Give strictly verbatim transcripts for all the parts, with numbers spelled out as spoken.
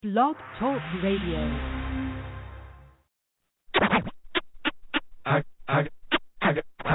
Blog Talk Radio. I, I, I, I,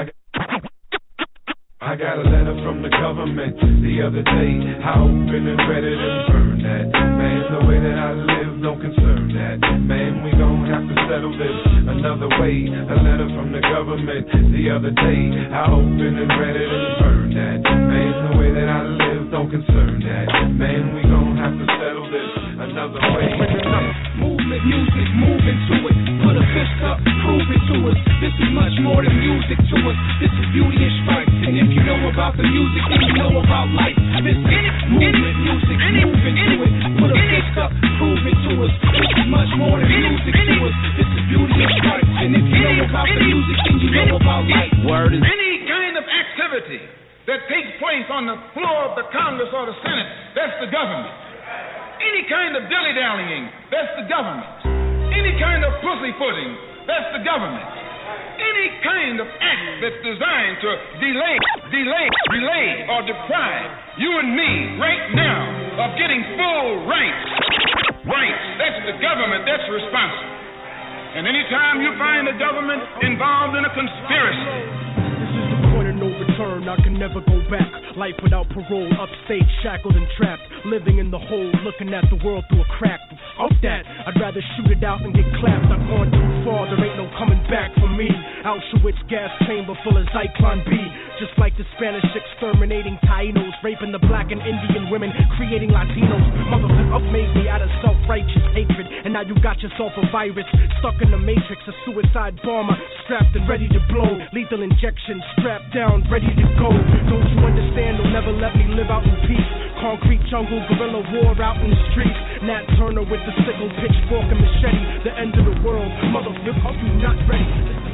I got a letter from the government the other day. I opened and read it and burned that. Man, the way that I live don't concern that. Man, we gon' have to settle this another way. A letter from the government the other day. I opened and read it and burned that. Man, the way that I live don't concern that. Man, we gon' have to settle this another way. Movement, music, moving to it. Put a fist up, prove it to us. This is much more than music to us. This is beauty and strife. And if you know about the music, then you know about life. This is movement, music, moving to it. Put a fist up, prove it to us. This is much more than music to us. This is beauty and strife. And if you know about the music, then you know about life. Word is any kind of activity that takes place on the floor of the Congress or the Senate, that's the government. Any kind of dilly-dallying, that's the government. Any kind of pussyfooting, that's the government. Any kind of act that's designed to delay, delay, delay, or deprive you and me right now of getting full rights, rights, that's the government that's responsible. And anytime you find the government involved in a conspiracy, no return, I can never go back. Life without parole, upstate, shackled and trapped. Living in the hole, looking at the world through a crack. Fuck that, I'd rather shoot it out and get clapped. I've gone too far, there ain't no coming back for me. Auschwitz gas chamber full of Zyklon B. Just like the Spanish exterminating Tainos, raping the black and Indian women, creating Latinos. Motherfucker made me out of self-righteous hatred. And now you got yourself a virus, stuck in the matrix, a suicide bomber, strapped and ready to blow. Lethal injection, strapped down, ready to go. Don't you understand? They'll never let me live out in peace. Concrete jungle, guerrilla war out in the streets. Nat Turner with the sickle, pitchfork and machete. The end of the world, motherfucker, are you not ready?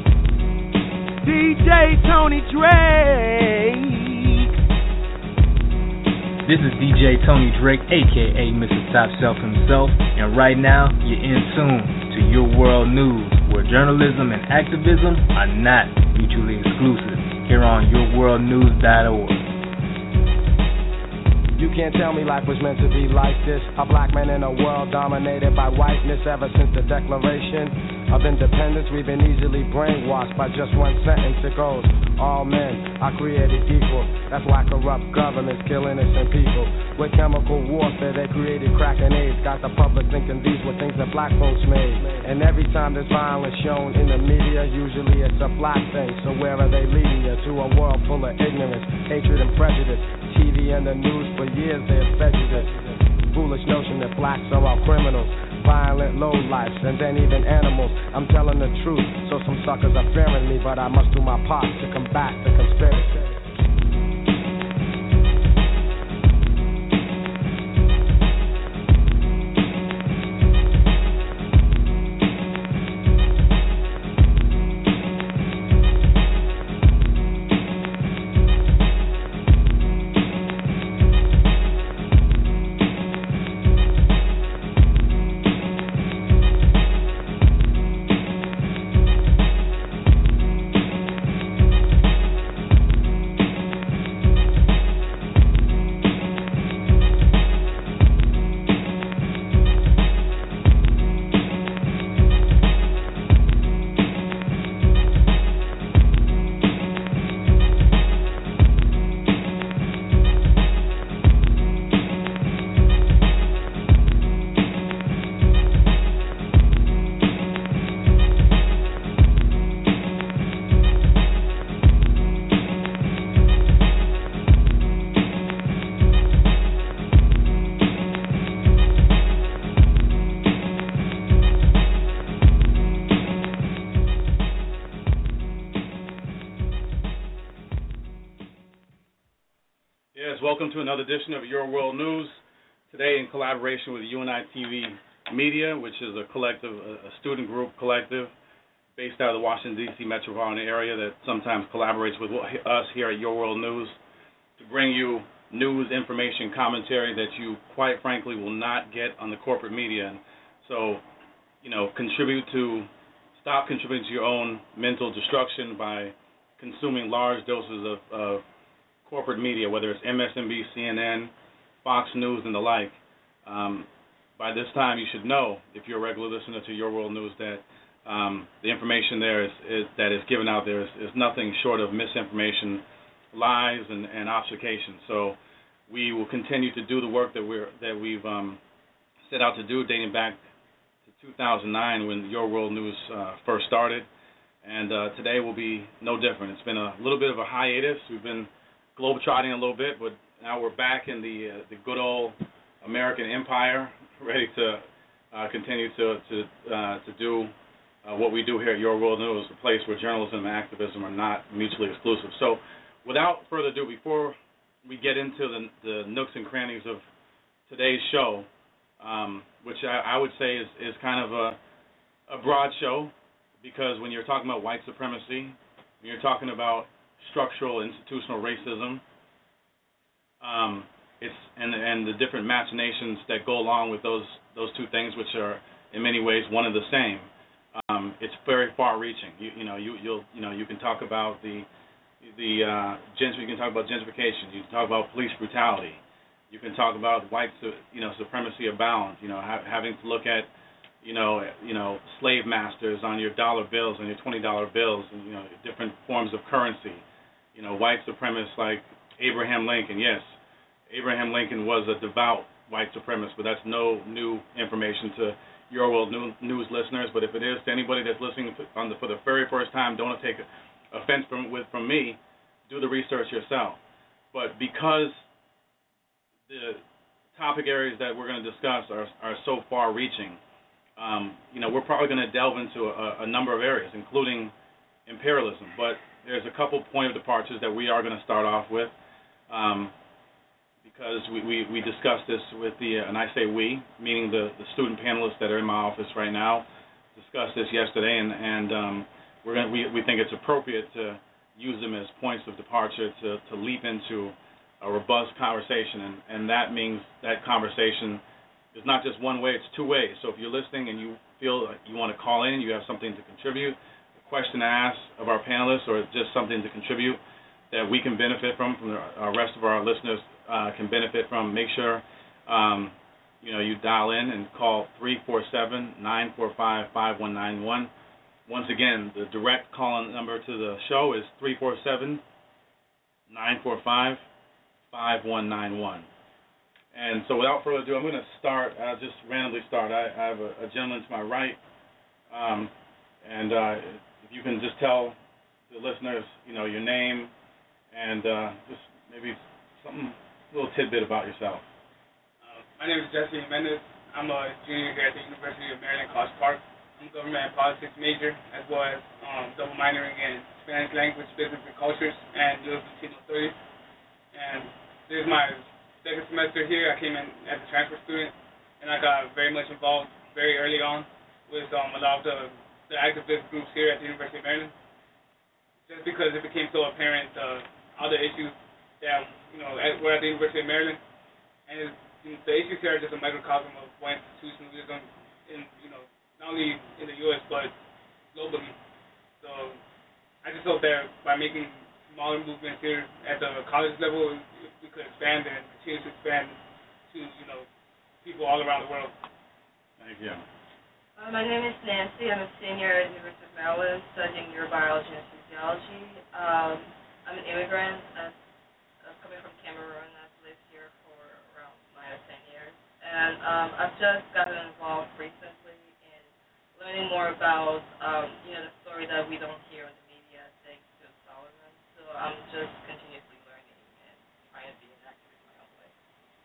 D J Tony Drake. This is D J Tony Drake, aka Mister Top Shelf himself, and right now you're in tune to Your World News, where journalism and activism are not mutually exclusive. Here on your world news dot org. You can't tell me life was meant to be like this. A black man in a world dominated by whiteness. Ever since the Declaration of Independence, we've been easily brainwashed by just one sentence. It goes, all men are created equal. That's why corrupt governments kill innocent people. With chemical warfare, they created crack and AIDS. Got the public thinking these were things that black folks made. And every time there's violence shown in the media, usually it's a black thing. So where are they leading you? To a world full of ignorance, hatred, and prejudice. T V and the news for years they have fed you this foolish notion that blacks are all criminals, violent lowlifes, and then even animals. I'm telling the truth, so some suckers are fearing me, but I must do my part to combat the conspiracy. Welcome to another edition of Your World News. Today, in collaboration with U N I T V Media, which is a collective, a student group collective based out of the Washington, D C metropolitan area that sometimes collaborates with us here at Your World News to bring you news, information, commentary that you, quite frankly, will not get on the corporate media. So, you know, contribute to, stop contributing to your own mental destruction by consuming large doses of, of corporate media, whether it's M S N B C, C N N, Fox News, and the like. Um, by this time you should know, if you're a regular listener to Your World News, that um, the information there is, is that is given out there is, is nothing short of misinformation, lies, and, and obfuscation. So we will continue to do the work that we're that we've um, set out to do, dating back to two thousand nine when Your World News uh, first started, and uh, today will be no different. It's been a little bit of a hiatus. We've been globetrotting a little bit, but now we're back in the uh, the good old American empire, ready to uh, continue to to uh, to do uh, what we do here at Your World News, a place where journalism and activism are not mutually exclusive. So, without further ado, before we get into the, the nooks and crannies of today's show, um, which I, I would say is, is kind of a, a broad show, because when you're talking about white supremacy, when you're talking about structural institutional racism, um, it's and and the different machinations that go along with those those two things, which are in many ways one and the same. Um, it's very far-reaching. You you know you you'll you know you can talk about the the uh, gentr- you can talk about gentrification. You can talk about police brutality. You can talk about white su- you know supremacy abound. You know ha- having to look at you know you know slave masters on your dollar bills and your twenty dollar bills, and you know different forms of currency. You know white supremacists like Abraham Lincoln. Yes, Abraham Lincoln was a devout white supremacist, but that's no new information to Your World News listeners. But if it is to anybody that's listening on the, for the very first time, don't take offense from with from me. Do the research yourself. But because the topic areas that we're going to discuss are are so far-reaching, um, you know, we're probably going to delve into a, a number of areas, including imperialism. But there's a couple point of departures that we are going to start off with. Um, because we, we, we discussed this with the, uh, and I say we, meaning the, the student panelists that are in my office right now, discussed this yesterday, and, and um, we're gonna, we, we think it's appropriate to use them as points of departure to, to leap into a robust conversation, and, and that means that conversation is not just one way, it's two ways. So if you're listening and you feel like you want to call in, you have something to contribute, a question to ask of our panelists, or just something to contribute that we can benefit from, from the uh, rest of our listeners Uh, can benefit from, make sure um, you know you dial in and call three four seven, nine four five, five one nine one. Once again, the direct call-in number to the show is three four seven, nine four five, five one nine one. And so without further ado, I'm going to start, I'll just randomly start. I, I have a, a gentleman to my right, um, and uh, if you can just tell the listeners, you know, your name and uh, just maybe something, a little tidbit about yourself. Uh, my name is Jesse Mendez. I'm a junior here at the University of Maryland, College Park. I'm a government and politics major, as well as um, double minoring in Spanish language, business and cultures, and U S Latino studies. And this is my second semester here. I came in as a transfer student, and I got very much involved very early on with um, a lot of the, the activist groups here at the University of Maryland, just because it became so apparent uh, all the issues that, you know, at, we're at the University of Maryland, and it's, you know, the issues here are just a microcosm of white institutionalism in, you know, not only in the U S but globally. So I just hope that by making smaller movements here at the college level, we could expand and continue to expand to, you know, people all around the world. Thank you. Uh, my name is Nancy. I'm a senior at the University of Maryland studying neurobiology and physiology. Um, I'm an immigrant. I'm coming from Cameroon. I've lived here for around nine or ten years. And um, I've just gotten involved recently in learning more about, um, you know, the story that we don't hear in the media, thanks to Solomon. So I'm just continuously learning and trying to be an activist in my own way.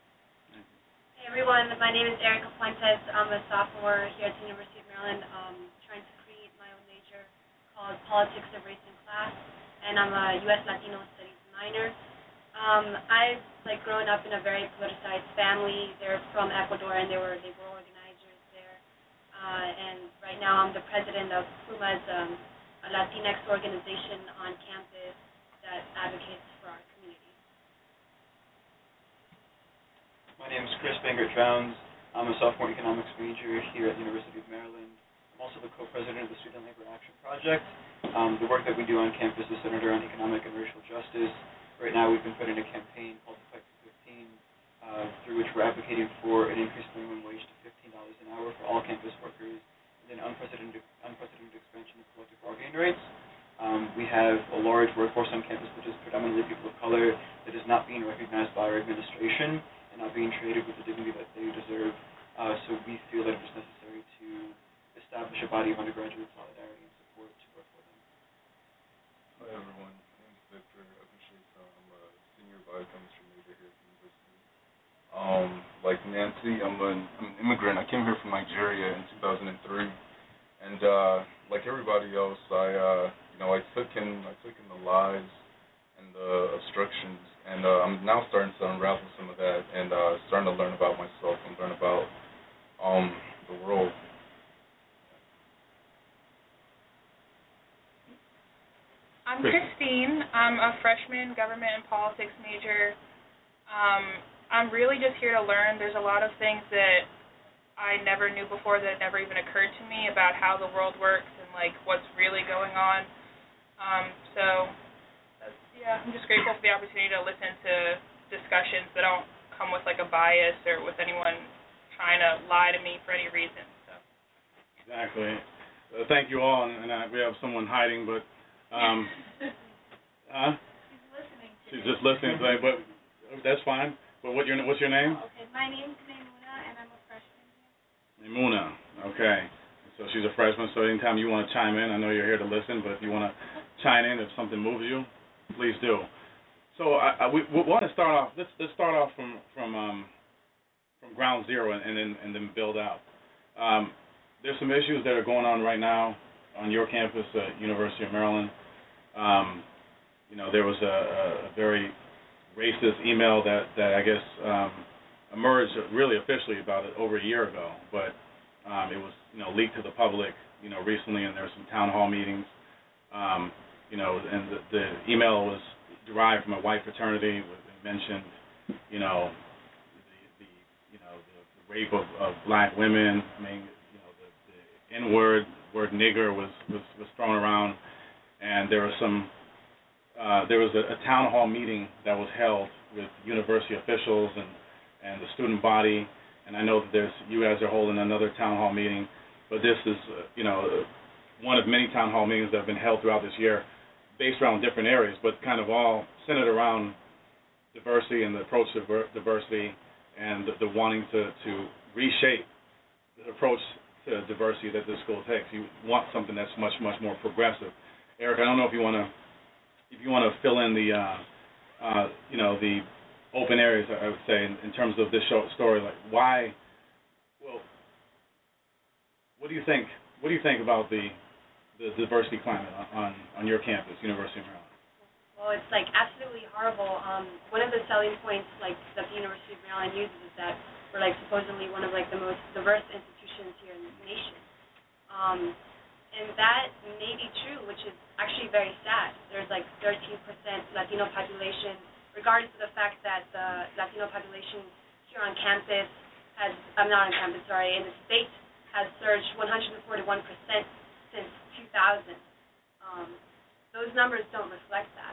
Hey everyone, my name is Erica Fuentes. I'm a sophomore here at the University of Maryland, um, trying to create my own major called Politics of Race and Class, and I'm a U S Latino Studies minor. Um, I've like grown up in a very politicized family. They're from Ecuador, and they were they were organizers there. Uh, and right now, I'm the president of PUMA's, um, a Latinx organization on campus that advocates for our community. My name is Chris Bangert-Drowns. I'm a sophomore economics major here at the University of Maryland. I'm also the co-president of the Student Labor Action Project. Um, the work that we do on campus is centered around economic and racial justice. Right now, we've been putting a campaign called the Fight for fifteen uh, through which we're advocating for an increased minimum wage to fifteen dollars an hour for all campus workers, and an unprecedented, unprecedented expansion of collective bargaining rights. Um, we have a large workforce on campus that is predominantly people of color that is not being recognized by our administration and not being treated with the dignity that they deserve. Uh, so we feel that it is necessary to establish a body of undergraduate solidarity and support to work for them. Hi everyone, my name is Victor Epincheta. I'm a senior biochemistry major here at the university. Um, like Nancy, I'm an, I'm an immigrant. I came here from Nigeria in two thousand three, and uh, like everybody else, I uh, you know I took in I took in the lies and the obstructions, and uh, I'm now starting to unravel some of that and uh, starting to learn about myself and learn about um, the world. I'm Christine. I'm a freshman government and politics major. Um, I'm really just here to learn. There's a lot of things that I never knew before that never even occurred to me about how the world works and like what's really going on. Um, so that's, yeah, I'm just grateful for the opportunity to listen to discussions that don't come with like a bias or with anyone trying to lie to me for any reason. So. Exactly. Uh, thank you all, and, and uh, we have someone hiding, but. Um, huh? She's listening. She's just listening today, but that's fine. But what your what's your name? Oh, okay, my name's Maimuna, and I'm a freshman here. Maimuna. Okay. So she's a freshman. So anytime you want to chime in, I know you're here to listen, but if you want to chime in, if something moves you, please do. So I, I, we, we want to start off. Let's let's start off from from um, from ground zero and, and then and then build out. Um, there's some issues that are going on right now on your campus at University of Maryland. Um, you know, there was a, a very racist email that, that I guess um, emerged really officially about it over a year ago, but um, it was, you know, leaked to the public, you know, recently, and there were some town hall meetings, um, you know, and the, the email was derived from a white fraternity. It mentioned, you know, the, the you know, the, the rape of, of black women. I mean, you know, the, the N-word, word nigger was, was, was thrown around, and there was some uh, there was a, a town hall meeting that was held with university officials and, and the student body, and I know that there's you guys are holding another town hall meeting, but this is uh, you know one of many town hall meetings that have been held throughout this year, based around different areas, but kind of all centered around diversity and the approach to diversity and the, the wanting to, to reshape the approach to diversity that this school takes. You want something that's much, much more progressive. Eric, I don't know if you want to, if you want to fill in the, uh, uh, you know, the open areas. I would say in, in terms of this show, story, like why. Well, what do you think? What do you think about the the diversity climate on on your campus, University of Maryland? Well, it's like absolutely horrible. Um, one of the selling points, like that the University of Maryland uses, is that we're like supposedly one of like the most diverse institutions here in the nation, um, and that may be true, which is actually very sad. There's like thirteen percent Latino population, regardless of the fact that the Latino population here on campus has, I'm not on campus, sorry, in the state has surged one hundred forty-one percent since two thousand. Um, those numbers don't reflect that.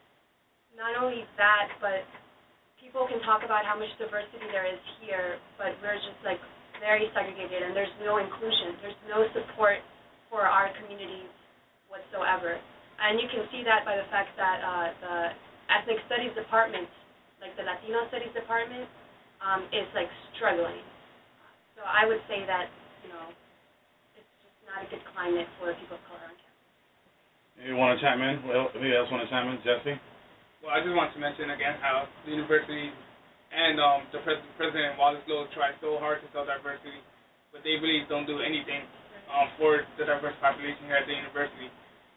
Not only that, but people can talk about how much diversity there is here, but we're just like very segregated, and there's no inclusion. There's no support for our communities whatsoever. And you can see that by the fact that uh, the ethnic studies department, like the Latino studies department, um, is like struggling. So I would say that, you know, it's just not a good climate for people of color on campus. You want to chime in? Well, who else want to chime in? Jesse? Well, I just want to mention again how the university and um, the pres- President Wallace Lowe tried so hard to sell diversity, but they really don't do anything um, for the diverse population here at the university.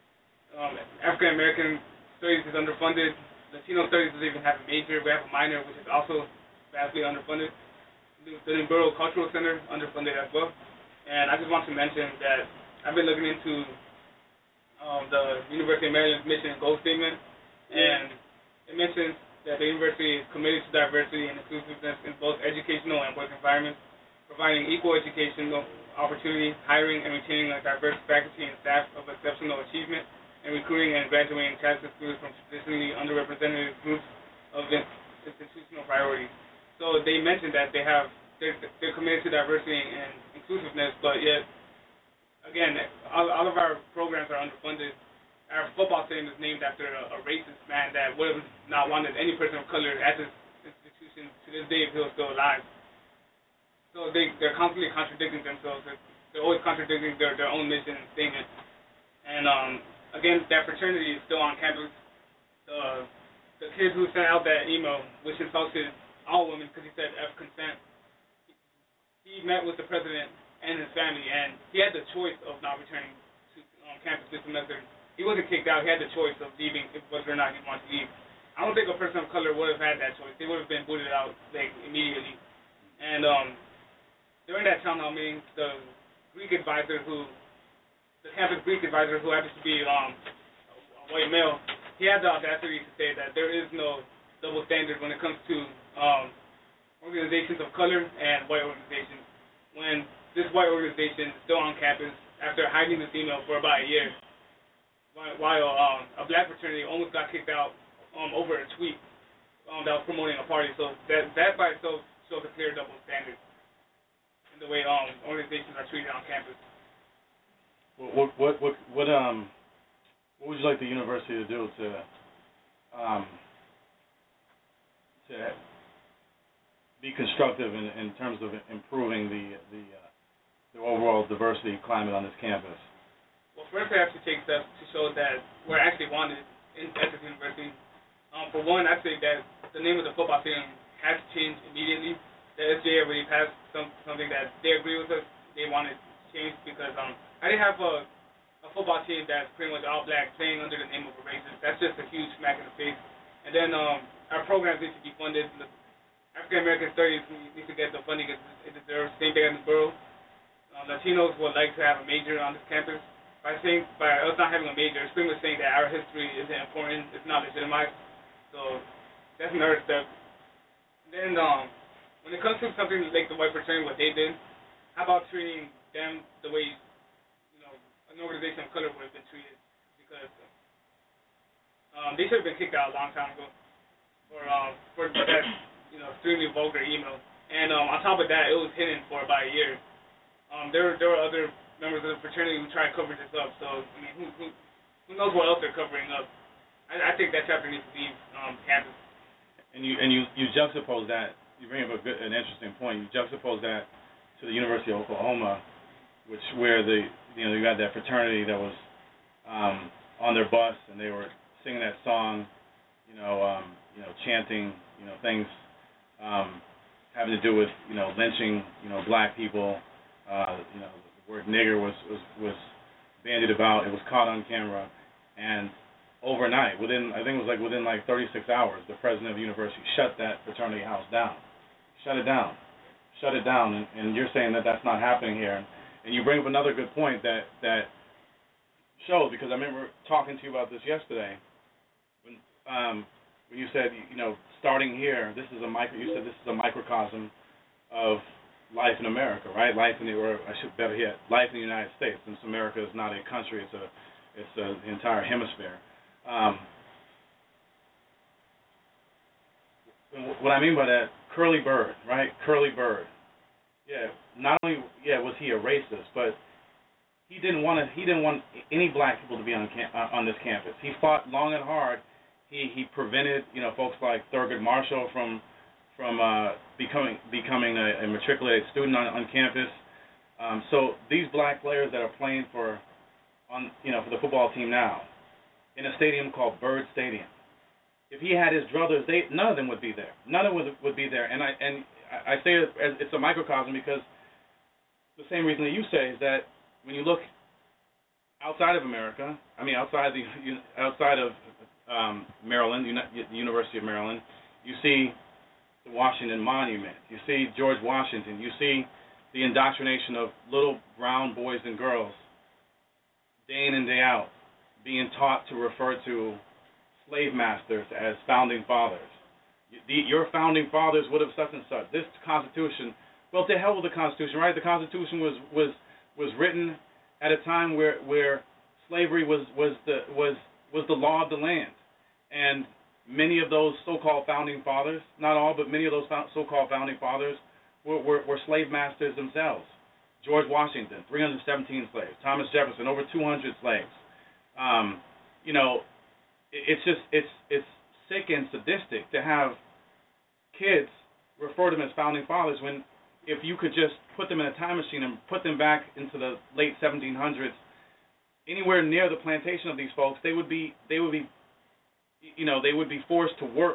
Um, African American studies is underfunded. Latino studies doesn't even have a major. We have a minor, which is also vastly underfunded. The Edinburgh Cultural Center underfunded as well. And I just want to mention that I've been looking into um, the University of Maryland's mission and goal statement, and it mentions that the university is committed to diversity and inclusiveness in both educational and work environments, providing equal educational opportunities, hiring and retaining a diverse faculty and staff of exceptional achievement, and recruiting and graduating talented students from traditionally underrepresented groups of institutional priorities. So they mentioned that they have they're, they're committed to diversity and inclusiveness, but yet again, all, all of our programs are underfunded. Our football stadium is named after a, a racist man that would have not wanted any person of color at this institution to this day if he was still alive. So they, they're constantly contradicting themselves. They're, they're always contradicting their, their own mission and statement. And um, again, that fraternity is still on campus. The, the kid who sent out that email, which insulted all women because he said F consent, he met with the president and his family, and he had the choice of not returning to um, campus this semester. He wasn't kicked out. He had the choice of leaving, whether or not he wanted to leave. I don't think a person of color would have had that choice. They would have been booted out like immediately. And um, during that town hall meeting, the Greek advisor, who, the campus Greek advisor, who happens to be um, a white male, he had the audacity to say that there is no double standard when it comes to um, organizations of color and white organizations. When this white organization is still on campus after hiding this email for about a year, while um, a black fraternity almost got kicked out um, over a tweet um, that was promoting a party. So that that by itself shows a clear double standard in the way um, organizations are treated on campus. What what what what um what would you like the university to do to um to be constructive in in terms of improving the the uh, the overall diversity climate on this campus? Well, first they have to take steps to show that we're actually wanted in, at this university. Um, for one, I say that the name of the football team has to change immediately. The S J already passed some, something that they agree with us. They want it changed because um, I didn't have a, a football team that's pretty much all black playing under the name of a racist. That's just a huge smack in the face. And then um, our programs need to be funded. The African American Studies needs to get the funding it deserves. Same thing as the borough. Um, Latinos would like to have a major on this campus. By saying, by us not having a major, it's pretty much saying that our history isn't important, it's not legitimized. So that's another step. And then um, when it comes to something like the white fraternity, what they did, how about treating them the way, you know, an organization of color would have been treated? Because um, they should have been kicked out a long time ago for um, for that, you know, extremely vulgar email. And um, on top of that, it was hidden for about a year. Um, there there were other members of the fraternity who try to cover this up. So, I mean, who who, who knows what else they're covering up? I, I think that chapter needs to leave um, campus. And you and you, you juxtapose that. You bring up a good, an interesting point. You juxtapose that to the University of Oklahoma, which where the you know you got that fraternity that was um, on their bus and they were singing that song, you know, um, you know, chanting, you know, things um, having to do with you know lynching, you know, black people, uh, you know. Word nigger was, was was bandied about. It was caught on camera, and overnight, within I think it was like within like thirty-six hours, the president of the university shut that fraternity house down, shut it down, shut it down. And, and you're saying that that's not happening here, and, and you bring up another good point that that shows, because I remember talking to you about this yesterday when um, when you said you know starting here, this is a micro. You said this is a microcosm of life in America, right? Life in the, or I should better yet, life in the United States. Since America is not a country, it's a, it's a, the entire hemisphere. Um, what I mean by that, Curly Bird, right? Curly Bird. Yeah, not only yeah was he a racist, but he didn't want to. He didn't want any black people to be on cam- uh, on this campus. He fought long and hard. He he prevented you know folks like Thurgood Marshall from. from uh, becoming becoming a, a matriculated student on, on campus. Um, so these black players that are playing for on you know for the football team now in a stadium called Byrd Stadium, if he had his druthers, they none of them would be there. None of them would, would be there. And I and I say it as, it's a microcosm because the same reason that you say is that when you look outside of America, I mean outside the outside of um, Maryland, the University of Maryland, you see the Washington Monument. You see George Washington. You see the indoctrination of little brown boys and girls day in and day out being taught to refer to slave masters as founding fathers. The, your founding fathers would have such and such. This Constitution, well, to hell with the Constitution, right? The Constitution was was was written at a time where where slavery was was the was was the law of the land, and many of those so-called founding fathers, not all, but many of those so-called founding fathers were, were, were slave masters themselves. George Washington, three hundred seventeen slaves. Thomas Jefferson, over two hundred slaves. Um, you know, it's just, it's, it's sick and sadistic to have kids refer to them as founding fathers when if you could just put them in a time machine and put them back into the late seventeen hundreds, anywhere near the plantation of these folks, they would be, they would be, you know, they would be forced to work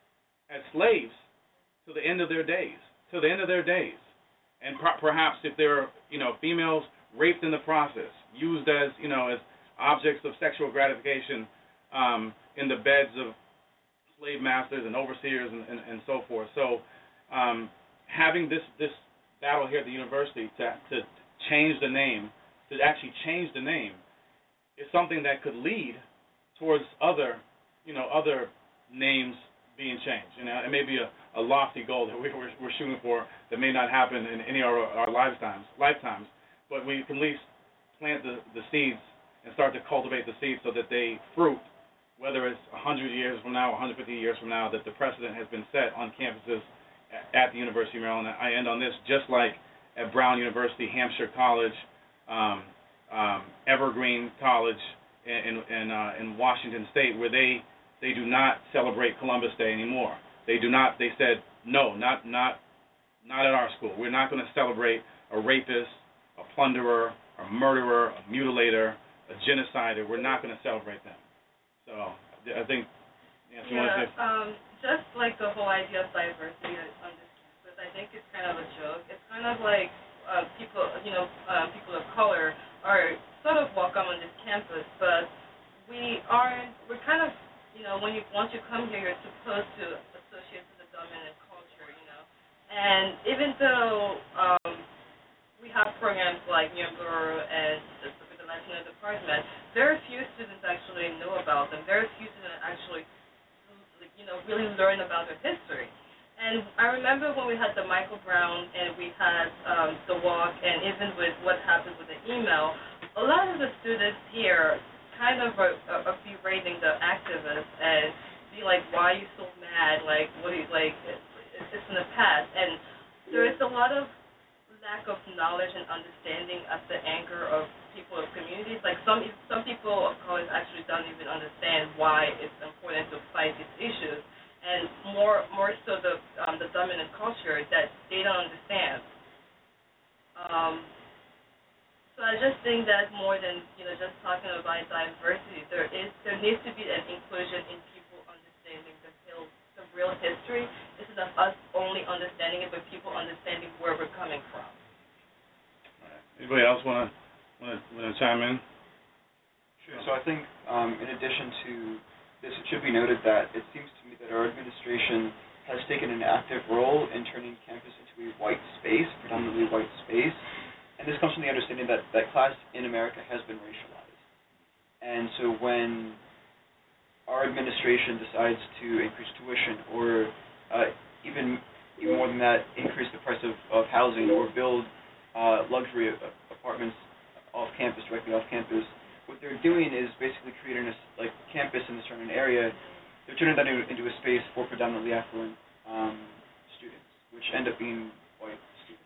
as slaves to the end of their days, to the end of their days. And per- perhaps if there are, you know, females raped in the process, used as, you know, as objects of sexual gratification um, in the beds of slave masters and overseers and, and, and so forth. So um, having this, this battle here at the university to, to change the name, to actually change the name, is something that could lead towards other, you know, other names being changed. You know, it may be a, a lofty goal that we, we're, we're shooting for that may not happen in any of our, our lifetimes, lifetimes, but we can at least plant the, the seeds and start to cultivate the seeds so that they fruit, whether it's one hundred years from now, one hundred fifty years from now, that the precedent has been set on campuses at, at the University of Maryland. I end on this, just like at Brown University, Hampshire College, um, um, Evergreen College in, in, uh, in Washington State, where they They do not celebrate Columbus Day anymore. They do not. They said no, not not not at our school. We're not going to celebrate a rapist, a plunderer, a murderer, a mutilator, a genocider. We're not going to celebrate them. So I think. Yeah. You yeah um, just like the whole idea of diversity on this campus, I think it's kind of a joke. It's kind of like uh, people, you know, uh, people of color are sort of welcome on this campus, but we aren't. We're kind of You know, when you once you come here, you're supposed to associate with the dominant culture, you know. And even though um, we have programs like Nyamburu and the, the Latino department, very few students actually know about them. Very few students actually, you know, really learn about their history. And I remember when we had the Michael Brown and we had um, the walk, and even with what happened with the email, a lot of the students here kind of are, are berating the activists and be like, why are you so mad? Like, what are you, like, it's, it's in the past. And there is a lot of lack of knowledge and understanding of the anger of people of communities. Like, some some people of color actually don't even understand why it's important to fight these issues. And more more so the um, the dominant culture that they don't understand. Um, So I just think that more than, you know, just talking about diversity, there is there needs to be an inclusion in people understanding the real the real history instead of us only understanding it, but people understanding where we're coming from. All right. Anybody else wanna wanna wanna chime in? Sure. So I think um, in addition to this, it should be noted that it seems to me that our administration has taken an active role in turning campus into a white space, predominantly white space. And this comes from the understanding that, that class in America has been racialized. And so when our administration decides to increase tuition or uh, even even more than that, increase the price of, of housing or build uh, luxury apartments off campus, directly off campus, what they're doing is basically creating a like, campus in a certain area. They're turning that into, into a space for predominantly affluent um, students, which end up being white.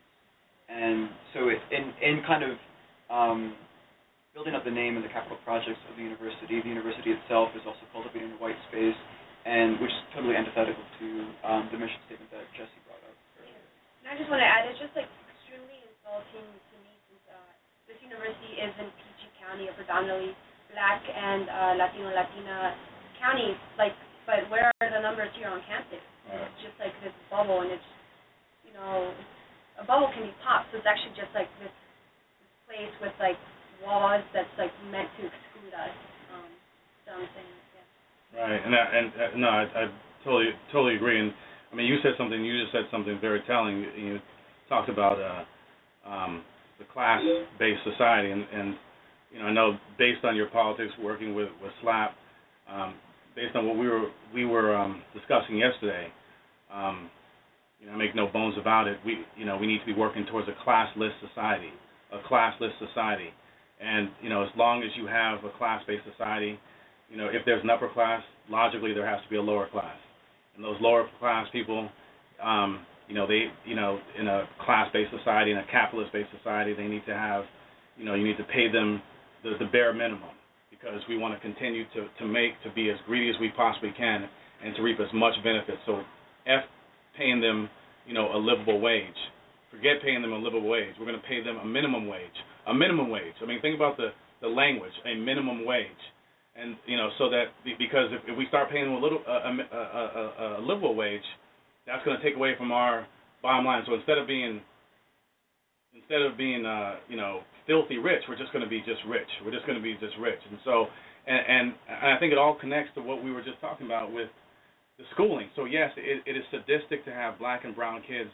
And so it, in, in kind of um, building up the name and the capital projects of the university, the university itself is also cultivating a white space, and which is totally antithetical to um, the mission statement that Jesse brought up earlier. And I just want to add, it's just like extremely insulting to me since uh, this university is in Peachey County, a predominantly black and uh, Latino Latina county, like, but where are the numbers here on campus? Right. It's just like this bubble, and it's, you know, a bubble can be popped, so it's actually just like this, this place with like walls that's like meant to exclude us. Um, so I'm saying, yeah. Right, and I, and uh, no, I, I totally totally agree. And I mean, you said something. You just said something very telling. You talked about uh, um, the class-based society, and, and you know, I know based on your politics working with with SLAP, um, based on what we were we were um, discussing yesterday. Um, You know, make no bones about it. We, you know, we need to be working towards a classless society, a classless society. And you know, as long as you have a class-based society, you know, if there's an upper class, logically there has to be a lower class. And those lower class people, um, you know, they, you know, in a class-based society, in a capitalist-based society, they need to have, you know, you need to pay them the, the bare minimum, because we want to continue to, to make, to be as greedy as we possibly can and to reap as much benefit. So F paying them, you know, a livable wage. Forget paying them a livable wage. We're going to pay them a minimum wage. A minimum wage. I mean, think about the, the language, a minimum wage. And, you know, so that, because if, if we start paying them a little, a, a, a, a livable wage, that's going to take away from our bottom line. So instead of being, instead of being, uh, you know, filthy rich, we're just going to be just rich. We're just going to be just rich. And so, and, and, and I think it all connects to what we were just talking about with the schooling. So yes, it, it is sadistic to have black and brown kids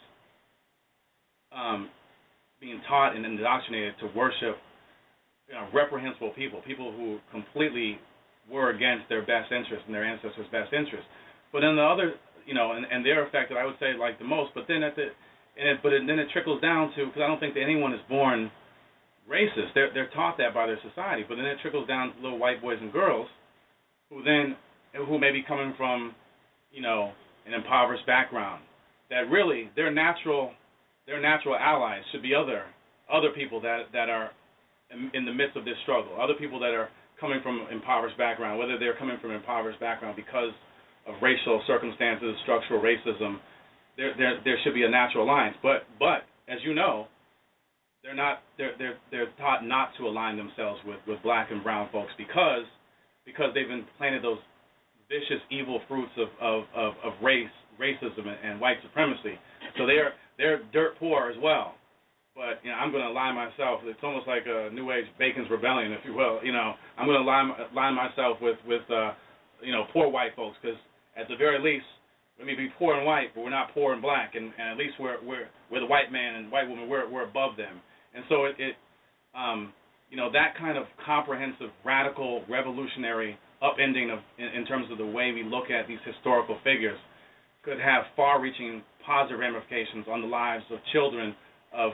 um, being taught and indoctrinated to worship, you know, reprehensible people, people who completely were against their best interest and their ancestors' best interest. But then the other, you know, and, and they're affected, I would say, like the most. But then at the, and it, but it, then it trickles down to, because I don't think that anyone is born racist. They're they're taught that by their society. But then it trickles down to little white boys and girls, who then, who may be coming from, you know, an impoverished background. That really their natural, their natural allies should be other other people that that are in, in the midst of this struggle. Other people that are coming from impoverished background, whether they're coming from impoverished background because of racial circumstances, structural racism, there there there should be a natural alliance. But but as you know, they're not they're they're they're taught not to align themselves with, with black and brown folks because because they've been planted those vicious, evil fruits of, of, of, of race, racism, and, and white supremacy. So they're they're dirt poor as well. But you know, I'm going to align myself. It's almost like a New Age Bacon's Rebellion, if you will. You know, I'm going to align align myself with with uh, you know, poor white folks, because at the very least, we may be poor and white, but we're not poor and black, and, and at least we're we're we're the white man and white woman. We're we're above them. And so it, it um, you know, that kind of comprehensive, radical, revolutionary upending of in, in terms of the way we look at these historical figures could have far-reaching positive ramifications on the lives of children of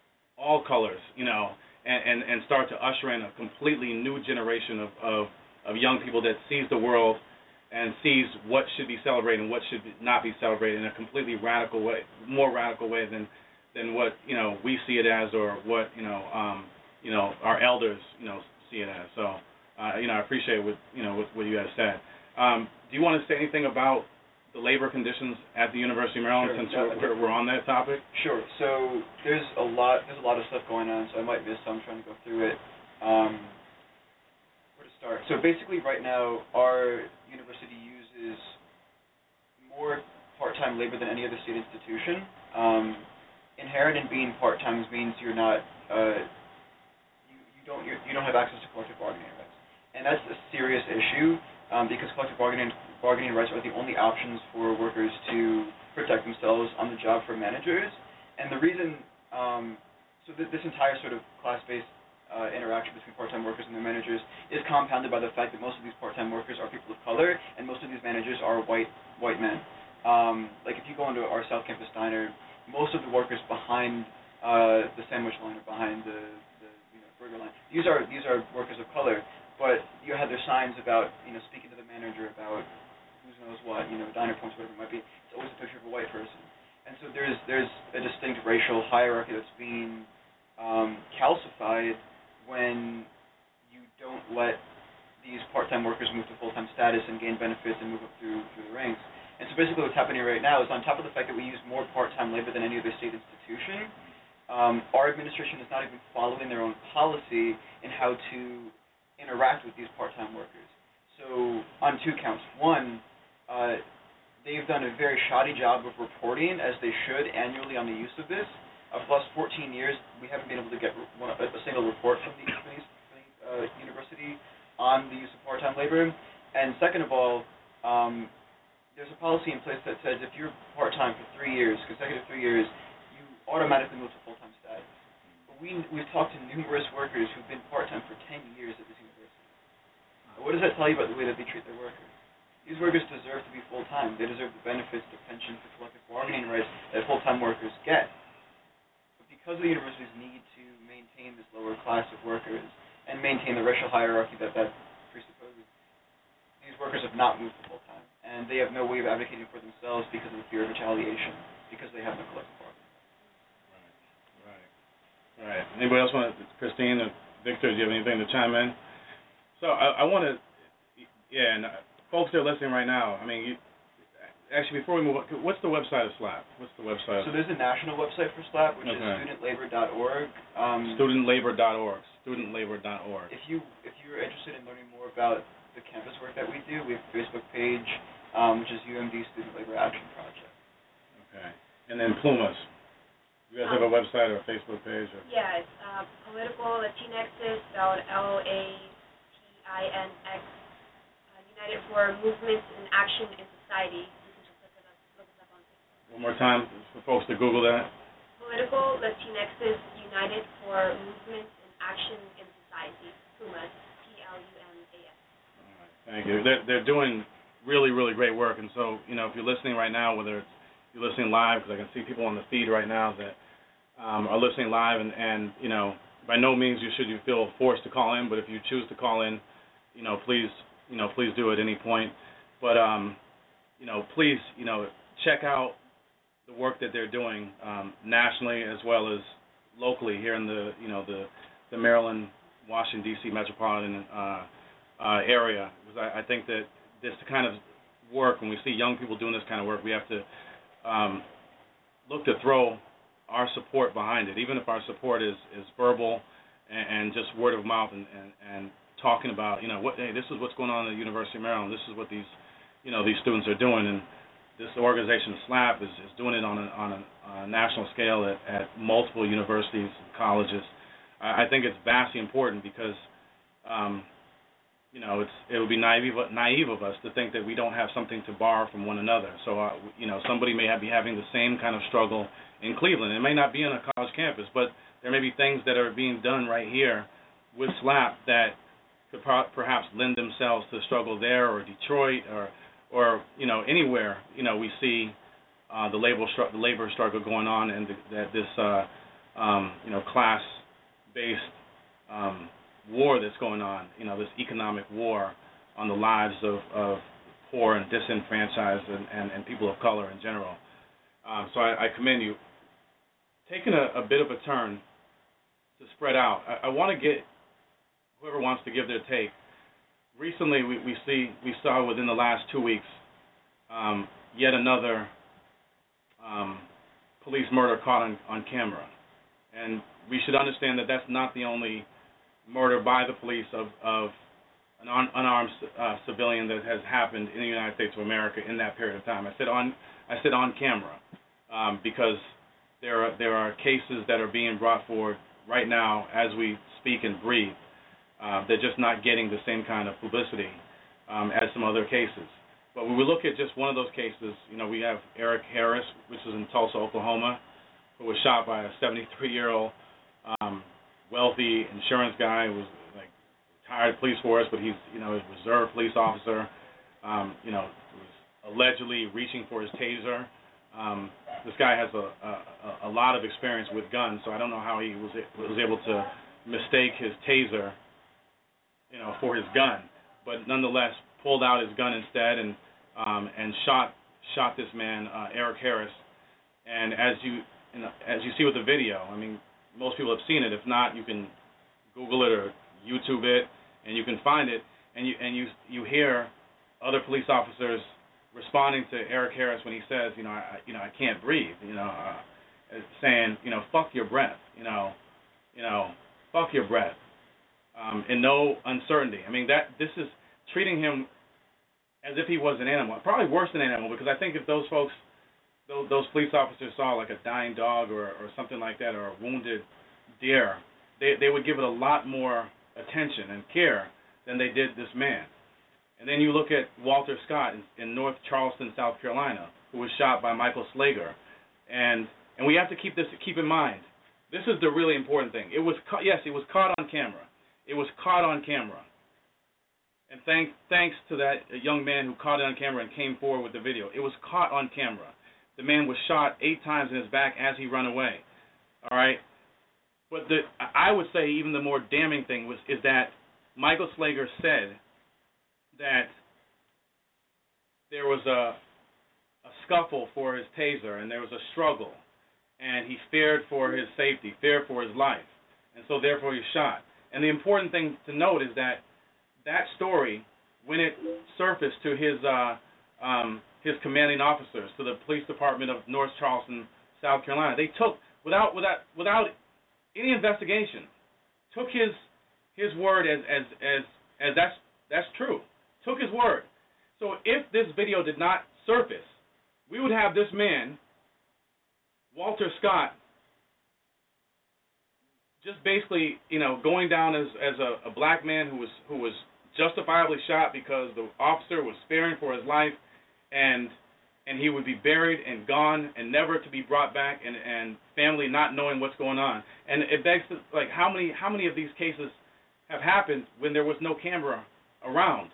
all colors, you know, and, and, and start to usher in a completely new generation of, of, of young people that sees the world and sees what should be celebrated and what should not be celebrated in a completely radical way, more radical way than than what, you know, we see it as, or what, you know, um, you know, our elders, you know, see it as. So, uh, you know, I appreciate what, you know, what, what you guys said. Um, do you want to say anything about the labor conditions at the University of Maryland, Sure. since yeah, we're, we're on that topic? Sure. So there's a lot there's a lot of stuff going on, so I might miss some. I'm trying to go through it. Um, where to start? So basically right now our university uses more part-time labor than any other state institution. Um, inherent in being part-time means you're not uh, you, you don't you're, you don't have access to collective bargaining rights, and that's a serious issue. Um, because collective bargaining bargaining rights are the only options for workers to protect themselves on the job for managers. And the reason, um, so th- this entire sort of class-based uh, interaction between part-time workers and their managers is compounded by the fact that most of these part-time workers are people of color, and most of these managers are white white men. Um, like if you go into our South Campus diner, most of the workers behind uh, the sandwich line or behind the, the you know, burger line, these are these are workers of color. But you have their signs about, you know, speaking to the manager about who knows what, you know, diner points, whatever it might be. It's always a picture of a white person. And so there's there's a distinct racial hierarchy that's being um, calcified when you don't let these part-time workers move to full-time status and gain benefits and move up through through the ranks. And so basically what's happening right now is, on top of the fact that we use more part-time labor than any other state institution, um, our administration is not even following their own policy in how to interact with these part-time workers. So on two counts. One, uh, they've done a very shoddy job of reporting, as they should, annually on the use of this. Uh, for the last fourteen years, we haven't been able to get one, a, a single report from the, from the uh, university on the use of part-time labor. And second of all, um, there's a policy in place that says if you're part-time for three years, consecutive three years, you automatically move to full-time status. But we, we've talked to numerous workers who've been part-time for ten years at this university. What does that tell you about the way that they treat their workers? These workers deserve to be full-time. They deserve the benefits, the pension, the collective bargaining rights that full-time workers get. But because of the university's need to maintain this lower class of workers and maintain the racial hierarchy that that presupposes, these workers workers have not moved the whole time, and they have no way of advocating for themselves because of the fear of retaliation, because they have no collective bargaining. Right. Right. Anybody else want to, Christine or Victor, do you have anything to chime in? So I, I want to, yeah, and folks that are listening right now, I mean, you, actually, before we move on, what's the website of SLAP? What's the website? So there's a national website for SLAP, which okay. is student labor dot org. Um, student labor dot org. student labor dot org. If you if you're interested in learning more about the campus work that we do, we have a Facebook page, um, which is U M D Student Labor Action Project. Okay. And then Plumas. You guys have a website or a Facebook page? Or? Yeah, it's uh, Political Latinxes, spelled L O A T I N X, uh, United for Movements in Action in Society. One more time for folks to Google that. Political Latinxes United for Movements in Action in Society, PUMAS, P L U M A S. All right, thank you. They're, they're doing really, really great work. And so, you know, if you're listening right now, whether it's, you're listening live, because I can see people on the feed right now that um, are listening live, and, and, you know, by no means you should you feel forced to call in, but if you choose to call in, you know, please, you know, please do at any point. But, um, you know, please, you know, check out the work that they're doing um, nationally as well as locally here in the you know the the Maryland, Washington D C metropolitan uh, uh, area. Because I, I think that this kind of work, when we see young people doing this kind of work, we have to um, look to throw our support behind it, even if our support is, is verbal and, and just word of mouth and, and, and talking about you know what hey, this is what's going on at the University of Maryland. This is what these you know these students are doing. And this organization, SLAP, is, is doing it on a, on a, on a national scale at, at multiple universities and colleges. I, I think it's vastly important because, um, you know, it's it would be naive naive of us to think that we don't have something to borrow from one another. So, uh, you know, somebody may have, be having the same kind of struggle in Cleveland. It may not be on a college campus, but there may be things that are being done right here with SLAP that could pro- perhaps lend themselves to the struggle there, or Detroit, or or you know anywhere you know we see uh, the labor stru- the labor struggle going on, and the, that this uh, um, you know class-based um, war that's going on, you know this economic war on the lives of, of poor and disenfranchised and, and, and people of color in general. Um, so I, I commend you. Taking a, a bit of a turn to spread out, I, I want to get whoever wants to give their take. Recently, we, we see we saw within the last two weeks um, yet another um, police murder caught on, on camera, and we should understand that that's not the only murder by the police of, of an un, unarmed uh, civilian that has happened in the United States of America in that period of time. I said on I said on camera um, because there are there are cases that are being brought forward right now as we speak and breathe. Uh, they're just not getting the same kind of publicity um, as some other cases. But when we look at just one of those cases, you know, we have Eric Harris, which is in Tulsa, Oklahoma, who was shot by a seventy-three-year-old um, wealthy insurance guy who was like retired police force, but he's, you know, a reserve police officer. Um, you know, was allegedly reaching for his taser. Um, this guy has a, a, a lot of experience with guns, so I don't know how he was was able to mistake his taser, you know, for his gun, but nonetheless pulled out his gun instead and um, and shot shot this man, uh, Eric Harris. And as you, you know, as you see with the video, I mean, most people have seen it. If not, you can Google it or YouTube it, and you can find it. And you and you you hear other police officers responding to Eric Harris when he says, you know, I, you know, I can't breathe, you know, uh, saying, you know, fuck your breath, you know, you know, fuck your breath. Um, in no uncertainty. I mean, that this is treating him as if he was an animal. Probably worse than an animal, because I think if those folks, those, those police officers saw like a dying dog or, or something like that, or a wounded deer, they they would give it a lot more attention and care than they did this man. And then you look at Walter Scott in, in North Charleston, South Carolina, who was shot by Michael Slager, and and we have to keep this keep in mind. This is the really important thing. It was ca- yes, it was caught on camera. It was caught on camera. And thank, thanks to that young man who caught it on camera and came forward with the video. It was caught on camera. The man was shot eight times in his back as he ran away. All right? But the, I would say even the more damning thing was is that Michael Slager said that there was a, a scuffle for his taser, and there was a struggle, and he feared for his safety, feared for his life, and so therefore he shot. And the important thing to note is that that story, when it surfaced to his uh, um, his commanding officers, to the police department of North Charleston, South Carolina, they took without without without any investigation, took his his word as as as as that's that's true. Took his word. So if this video did not surface, we would have this man, Walter Scott, just basically, you know, going down as as a, a black man who was who was justifiably shot because the officer was fearing for his life, and and he would be buried and gone and never to be brought back, and, and family not knowing what's going on. And it begs to, like, how many how many of these cases have happened when there was no camera around?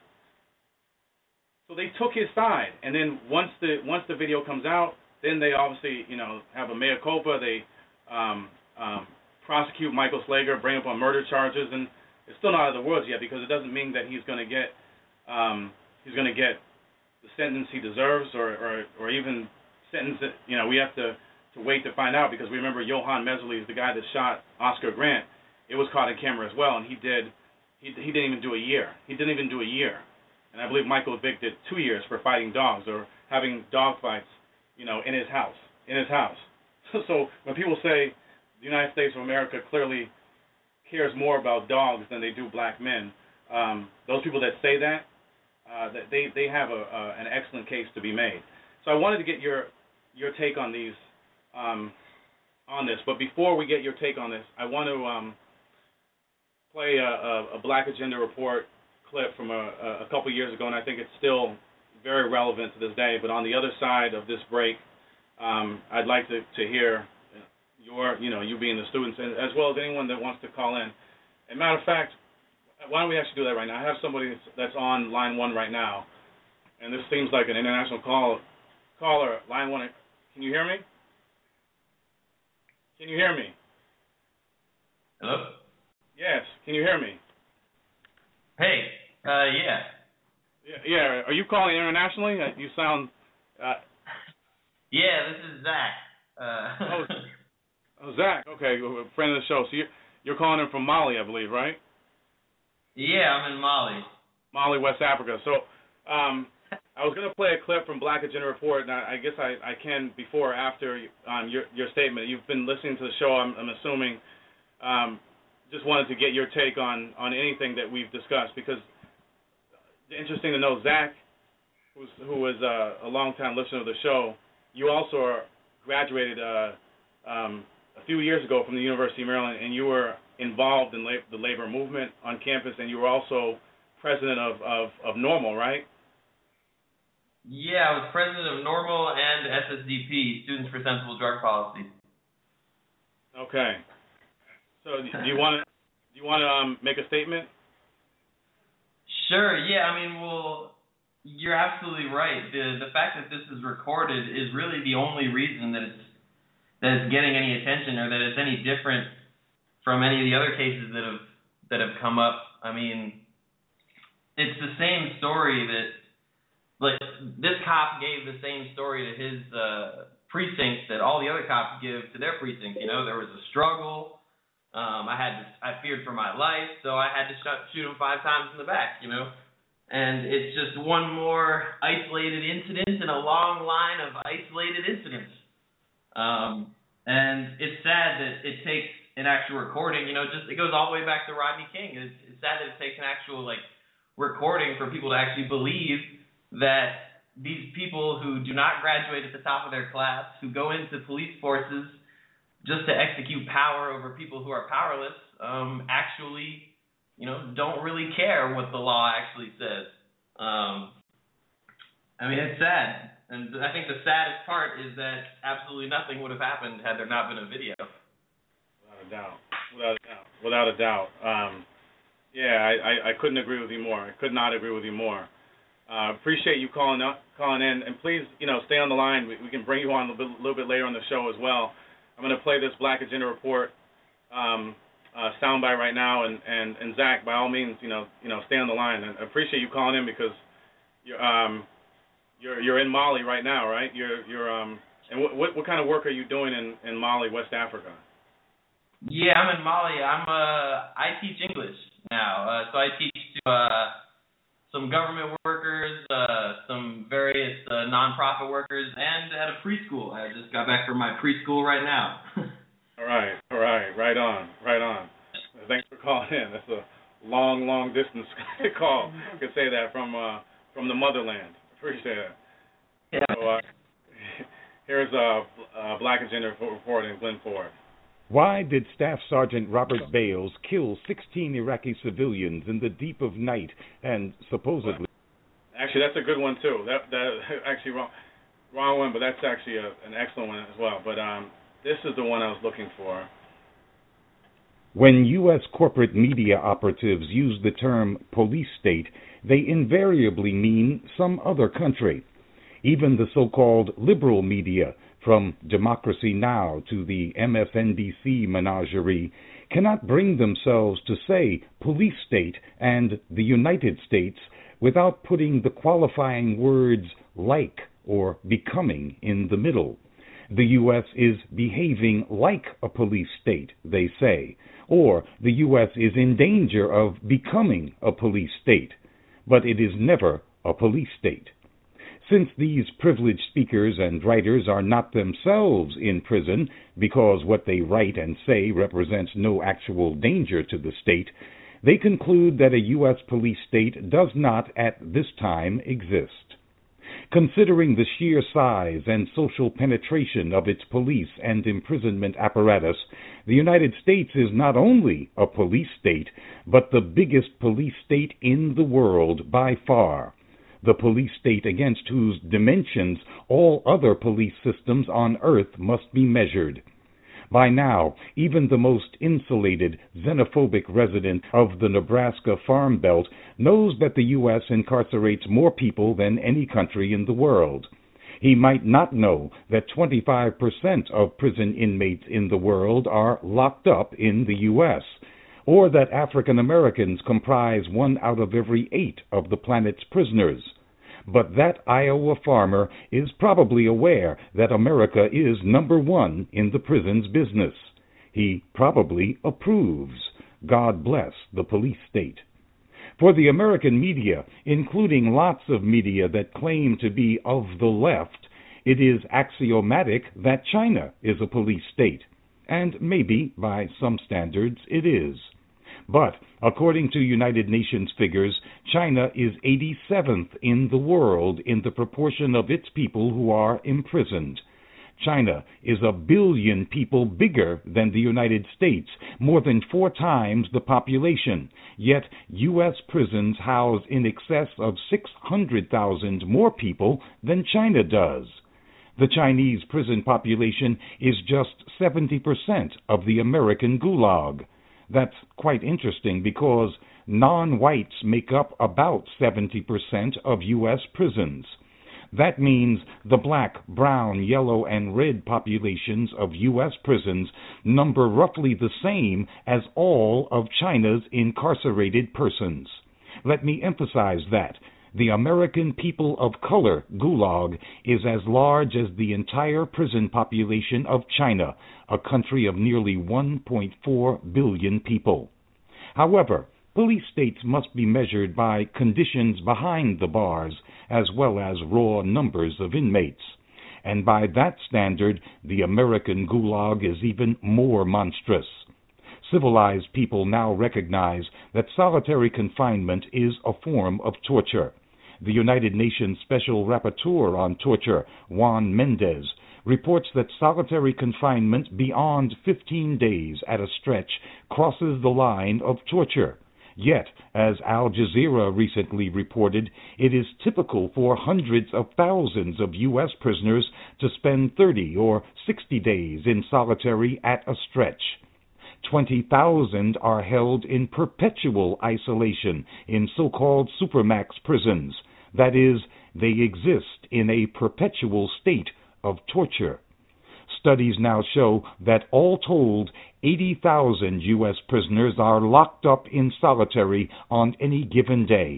So they took his side, and then once the once the video comes out, then they obviously, you know, have a mea culpa. They um, um, prosecute Michael Slager, bring up on murder charges, and it's still not out of the woods yet, because it doesn't mean that he's going to get um, he's going to get the sentence he deserves, or, or or even sentence that, you know, we have to, to wait to find out, because we remember Johan Messerly is the guy that shot Oscar Grant. It was caught on camera as well, and he did he he didn't even do a year. He didn't even do a year. And I believe Michael Vick did two years for fighting dogs, or having dog fights, you know, in his house, in his house. So when people say the United States of America clearly cares more about dogs than they do black men, um, those people that say that, uh, that they they have a, a an excellent case to be made. So I wanted to get your your take on these um, on this. But before we get your take on this, I want to um, play a, a, a Black Agenda Report clip from a, a couple years ago, and I think it's still very relevant to this day. But on the other side of this break, um, I'd like to, to hear your, you know, you being the students, and as well as anyone that wants to call in. As a matter of fact, why don't we actually do that right now? I have somebody that's on line one right now, and this seems like an international call. Caller, line one. Can you hear me? Can you hear me? Hello? Yes. Can you hear me? Hey. Uh, yeah. Yeah. Yeah. Are you calling internationally? You sound. Uh... Yeah, this is Zach. Uh... oh, oh, Zach. Okay, a friend of the show. So you're you're calling in from Mali, I believe, right? Yeah, I'm in Mali. Mali, West Africa. So, um, I was going to play a clip from Black Agenda Report, and I, I guess I, I can before or after um, your your statement. You've been listening to the show, I'm, I'm assuming. Um, just wanted to get your take on, on anything that we've discussed, because interesting to know, Zach, who's, who was uh, a longtime listener of the show, you also are graduated uh, um, a few years ago from the University of Maryland, and you were involved in lab, the labor movement on campus, and you were also president of, of, of NORML, right? Yeah, I was president of NORML and S S D P, Students for Sensible Drug Policy. Okay. So do you want to do you want to um, make a statement? Sure. Yeah. I mean, well, you're absolutely right. The the fact that this is recorded is really the only reason that it's that it's getting any attention, or that it's any different from any of the other cases that have that have come up. I mean, it's the same story that, like, this cop gave the same story to his uh, precinct that all the other cops give to their precinct. You know, there was a struggle. Um, I had to, I feared for my life, so I had to sh- shoot him five times in the back, you know. And it's just one more isolated incident in a long line of isolated incidents. Um, and it's sad that it takes an actual recording, you know, just it goes all the way back to Rodney King. It's, it's sad that it takes an actual, like, recording for people to actually believe that these people who do not graduate at the top of their class, who go into police forces just to execute power over people who are powerless, um, actually, you know, don't really care what the law actually says. Um, I mean, it's sad. And I think the saddest part is that absolutely nothing would have happened had there not been a video. Without a doubt. Without a doubt. Without a doubt. Um, yeah, I, I, I couldn't agree with you more. I could not agree with you more. Uh, appreciate you calling up, calling in, and please, you know, stay on the line. We, we can bring you on a little bit, little bit later on the show as well. I'm going to play this Black Agenda Report um, uh, soundbite right now, and, and, and Zach, by all means, you know, you know, stay on the line. And I appreciate you calling in, because you're, um, you're you're in Mali right now, right? You're you're um and what what, what kind of work are you doing in, in Mali, West Africa? Yeah, I'm in Mali. I'm uh I teach English now, uh, so I teach to uh, some government workers, uh, some various uh, nonprofit workers, and at a preschool. I just got back from my preschool right now. all right, all right, right on, right on. Thanks for calling in. That's a long, long distance call. I could say that from uh, from the motherland. Appreciate it. Yeah. So, uh, here's a uh, uh, Black Agenda report in Glen Ford. Why did Staff Sergeant Robert Bales kill sixteen Iraqi civilians in the deep of night and supposedly... Actually, that's a good one, too. That that actually wrong, wrong one, but that's actually a, an excellent one as well. But um, this is the one I was looking for. When U S corporate media operatives use the term police state, they invariably mean some other country. Even the so-called liberal media, from Democracy Now! To the M S N B C menagerie, cannot bring themselves to say police state and the United States without putting the qualifying words like or becoming in the middle. The U S is behaving like a police state, they say, or the U S is in danger of becoming a police state, but it is never a police state. Since these privileged speakers and writers are not themselves in prison because what they write and say represents no actual danger to the state, they conclude that a U S police state does not at this time exist. Considering the sheer size and social penetration of its police and imprisonment apparatus, the United States is not only a police state, but the biggest police state in the world by far. The police state against whose dimensions all other police systems on Earth must be measured. By now, even the most insulated, xenophobic resident of the Nebraska Farm Belt knows that the U S incarcerates more people than any country in the world. He might not know that twenty-five percent of prison inmates in the world are locked up in the U S, or that African Americans comprise one out of every eight of the planet's prisoners. But that Iowa farmer is probably aware that America is number one in the prisons business. He probably approves. God bless the police state. For the American media, including lots of media that claim to be of the left, it is axiomatic that China is a police state. And maybe, by some standards, it is. But, according to United Nations figures, China is eighty-seventh in the world in the proportion of its people who are imprisoned. China is a billion people bigger than the United States, more than four times the population, yet U S prisons house in excess of six hundred thousand more people than China does. The Chinese prison population is just seventy percent of the American Gulag. That's quite interesting because non-whites make up about seventy percent of U S prisons. That means the black, brown, yellow, and red populations of U S prisons number roughly the same as all of China's incarcerated persons. Let me emphasize that. The American people of color Gulag is as large as the entire prison population of China, a country of nearly one point four billion people. However, police states must be measured by conditions behind the bars as well as raw numbers of inmates. And by that standard, the American Gulag is even more monstrous. Civilized people now recognize that solitary confinement is a form of torture. The United Nations Special Rapporteur on Torture, Juan Mendez, reports that solitary confinement beyond fifteen days at a stretch crosses the line of torture. Yet, as Al Jazeera recently reported, it is typical for hundreds of thousands of U S prisoners to spend thirty or sixty days in solitary at a stretch. twenty thousand are held in perpetual isolation in so-called supermax prisons. That is, they exist in a perpetual state of torture. Studies now show that all told, eighty thousand U S prisoners are locked up in solitary on any given day.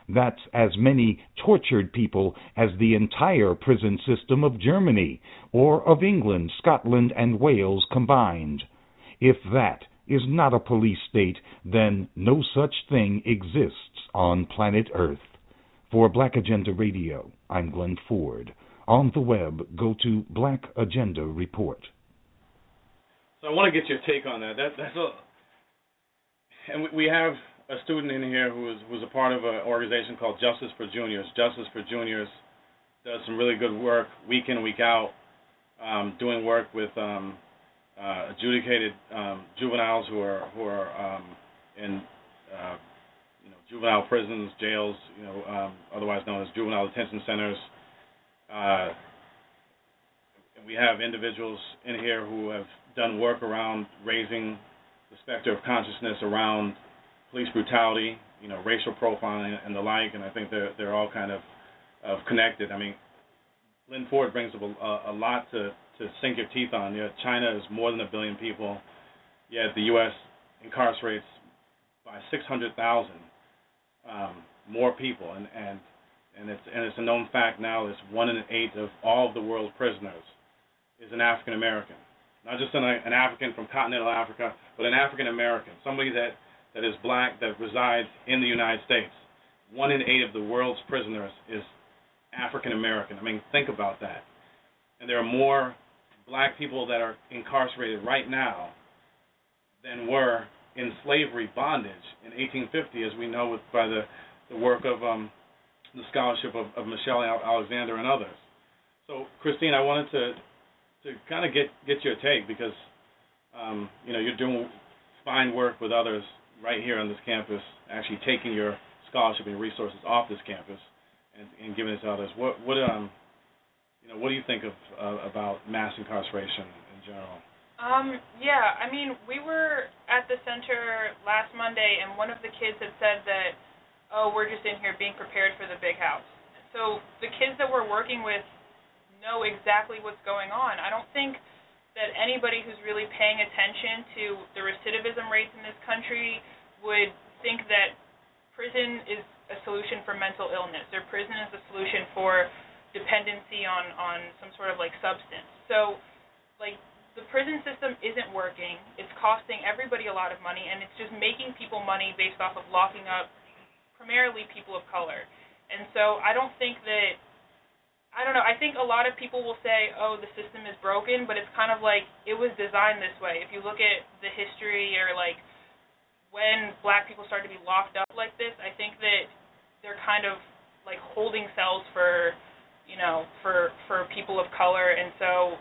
That's as many tortured people as the entire prison system of Germany or of England, Scotland, and Wales combined. If that is not a police state, then no such thing exists on planet Earth. For Black Agenda Radio, I'm Glenn Ford. On the web, go to Black Agenda Report. So I want to get your take on that. that that's a, and we have a student in here who is who's a part of an organization called Justice for Juniors. Justice for Juniors does some really good work week in, week out, um, doing work with um, uh, adjudicated um, juveniles who are who are um, in uh, you know juvenile prisons, jails, you know, um, otherwise known as juvenile detention centers. Uh, we have individuals in here who have done work around raising the specter of consciousness around police brutality, you know, racial profiling and the like, and I think they're they're all kind of, of connected. I mean, Lynn Ford brings up a, a lot to, to sink your teeth on. You know, China is more than a billion people, yet the U S incarcerates by six hundred thousand um, more people, and, and and it's and it's a known fact now that one in eight of all of the world's prisoners is an African American, not just an, an African from continental Africa, but an African American, somebody that that is black, that resides in the United States. One in eight of the world's prisoners is African American. I mean, think about that. And there are more black people that are incarcerated right now than were in slavery bondage in eighteen fifty, as we know with, by the, the work of um, the scholarship of, of Michelle Alexander and others. So, Christine, I wanted to to kind of get, get your take because, um, you know, you're doing fine work with others right here on this campus, actually taking your scholarship and resources off this campus and, and giving it to others. What, what, um, you know, what do you think of uh, about mass incarceration in general? Um, yeah, I mean, we were at the center last Monday, and one of the kids had said that, oh, we're just in here being prepared for the big house. So the kids that we're working with know exactly what's going on. I don't think that anybody who's really paying attention to the recidivism rates in this country would think that prison is a solution for mental illness, or prison is a solution for dependency on, on some sort of like substance. So, like, the prison system isn't working. It's costing everybody a lot of money, and it's just making people money based off of locking up primarily people of color. And so I don't think that I don't know, I think a lot of people will say, oh, the system is broken, but it's kind of like it was designed this way. If you look at the history or, like, when black people started to be locked up like this, I think that they're kind of, like, holding cells for, you know, for, for people of color. And so,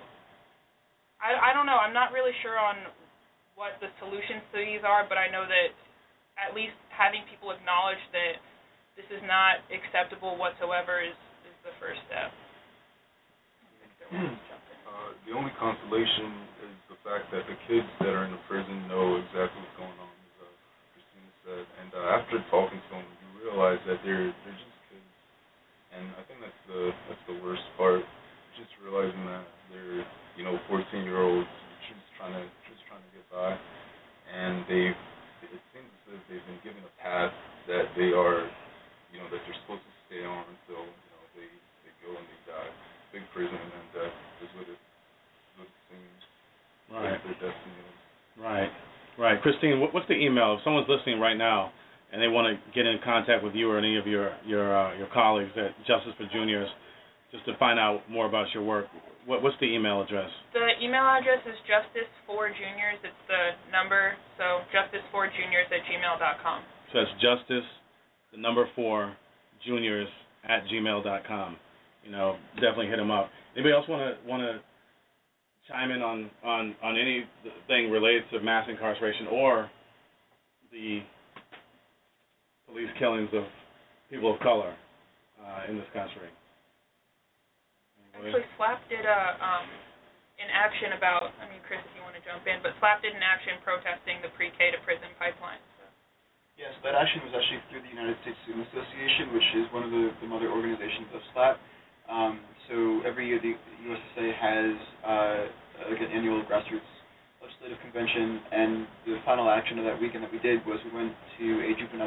I, I don't know, I'm not really sure on what the solutions to these are, but I know that at least having people acknowledge that this is not acceptable whatsoever is the first step. Uh, the only consolation is the fact that the kids that are in the prison know exactly what's going on, as uh, Christina said. And uh, after talking to them, you realize that they're they're just kids. And I think that's the that's the worst part. Just realizing that they're you know fourteen year olds just trying to just trying to get by, and they it seems as if they've been given a path that they are you know that they're supposed to stay on until. They, they go and they die. Big prison, and that is what it, what it seems. Right. Their destiny is. Right. Right. Christine, what, what's the email? If someone's listening right now and they want to get in contact with you or any of your your uh, your colleagues at Justice for Juniors, just to find out more about your work, what, what's the email address? The email address is justice for juniors. It's the number, so justice for juniors at gmail dot com. So that's justice, the number four, juniors at gmail dot com. You know, definitely hit them up. Anybody else want to want to chime in on, on, on anything related to mass incarceration or the police killings of people of color uh, in this country? Anybody? Actually, SLAP did a um, an action about. I mean, Chris, if you want to jump in, but SLAP did an action protesting the pre-K to prison pipeline. Yes, that action was actually through the United States Student Association, which is one of the, the mother organizations of SLAP. Um, so every year the U S S A has uh, like an annual grassroots legislative convention, and the final action of that weekend that we did was we went to a juvenile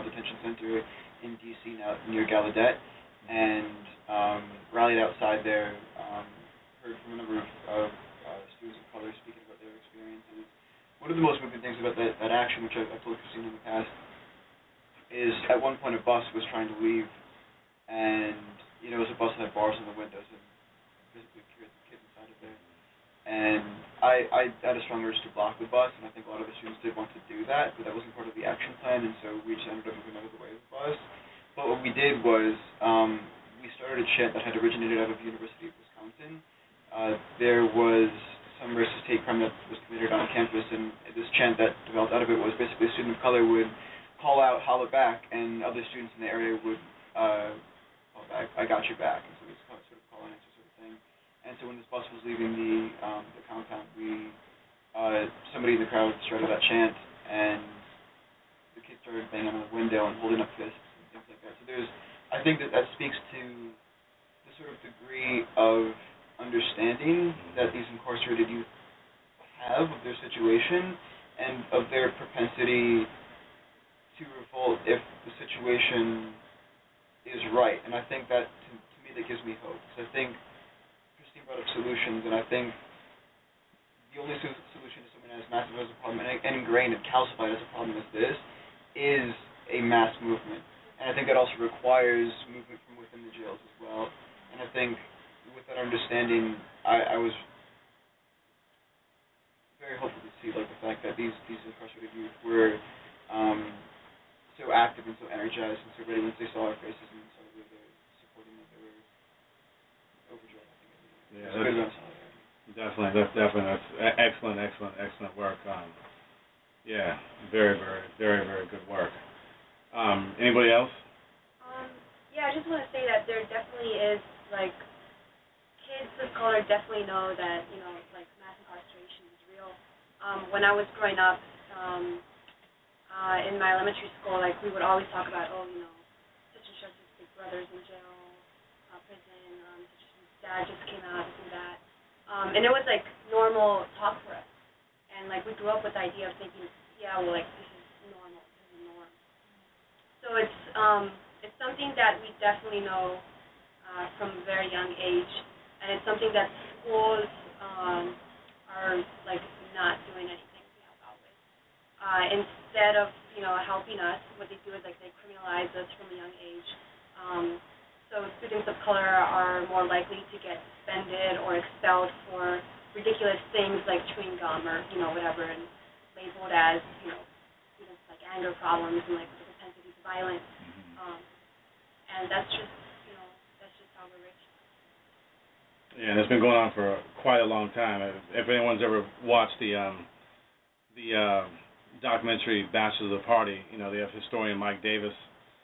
juvenile detention center in D C now near Gallaudet, and um, rallied outside there. Um, heard from a number of, of uh, students of color speaking about their experiences. One of the most moving things about that, that action, which I've, I've told Christine in the past, is at one point a bus was trying to leave, and you know it was a bus that had bars on the windows and physically cured the kids inside of there. And I, I had a strong urge to block the bus, and I think a lot of the students did want to do that, but that wasn't part of the action plan, and so we just ended up moving out of the way of the bus. But what we did was um, we started a chant that had originated out of the University of Wisconsin. Uh, there was some racist hate crime that was committed on campus, and this chant that developed out of it was basically a student of color would call out, holler back, and other students in the area would uh, call back, I got your back, and so this sort of call and answer sort of thing. And so when this bus was leaving the um, the compound, we uh, somebody in the crowd started that chant, and the kids started banging on the window and holding up fists and things like that. So there's, I think that that speaks to the sort of degree of understanding that these incarcerated youth have of their situation and of their propensity to revolt if the situation is right. And I think that, to, to me, that gives me hope. Because I think Christine brought up solutions, and I think the only so- solution to something as massive as a problem and, and ingrained and calcified as a problem as this is a mass movement. And I think that also requires movement from within the jails as well. And I think with that understanding, I, I was very hopeful to see like the fact that these these incarcerated youth were um, so active and so energized and so ready once they saw our faces and saw that we were supporting them. They were overjoyed. I think. Yeah, it was good enough. Definitely, that's definitely that's excellent, excellent, excellent work. Um, yeah, very, very, very, very good work. Um, anybody else? Um, yeah, I just want to say that there definitely is like. Kids of color definitely know that, you know, like mass incarceration is real. Um, when I was growing up um, uh, in my elementary school, like we would always talk about, oh, you know, such and such big brother's in jail, uh, prison, um, such and such dad just came out, this and that. Um, and it was like normal talk for us. And like we grew up with the idea of thinking, yeah, well, like this is normal, this is the norm. So it's um, it's something that we definitely know uh, from a very young age. And it's something that schools um, are like not doing anything to help out with. Uh, instead of you know helping us, what they do is like they criminalize us from a young age. Um, so students of color are more likely to get suspended or expelled for ridiculous things like chewing gum or you know whatever, and labeled as you know students like anger problems and like the propensity to violence. Um, and that's just you know that's just how we're raised. Yeah, and it's been going on for quite a long time. If anyone's ever watched the um, the uh, documentary Bachelor of the Party, you know, they have historian Mike Davis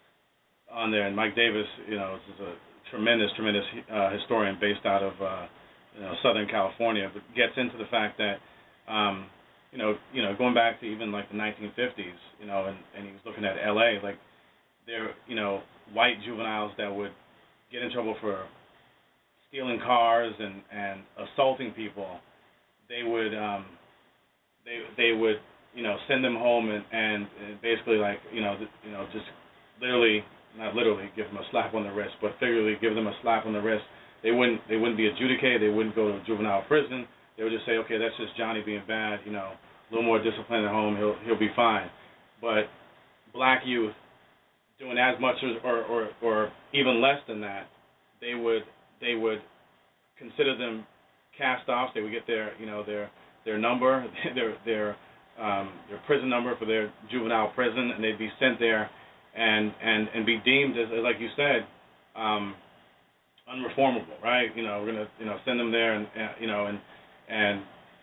on there, and Mike Davis, you know, is a tremendous, tremendous uh, historian based out of uh, you know Southern California, but gets into the fact that um, you know, you know, going back to even like the nineteen fifties, you know, and, and he was looking at L A, like there, you know, white juveniles that would get in trouble for stealing cars and, and assaulting people, they would um, they they would you know send them home and, and, and basically like you know th- you know just literally not literally give them a slap on the wrist, but figuratively give them a slap on the wrist. They wouldn't they wouldn't be adjudicated. They wouldn't go to juvenile prison. They would just say, okay, that's just Johnny being bad. You know, a little more discipline at home, he'll he'll be fine. But black youth doing as much as or or, or even less than that, they would. They would consider them cast-offs. They would get their, you know, their their number, their their um, their prison number for their juvenile prison, and they'd be sent there and and, and be deemed as, like you said, um, unreformable, right? You know, we're gonna you know send them there and, and you know and and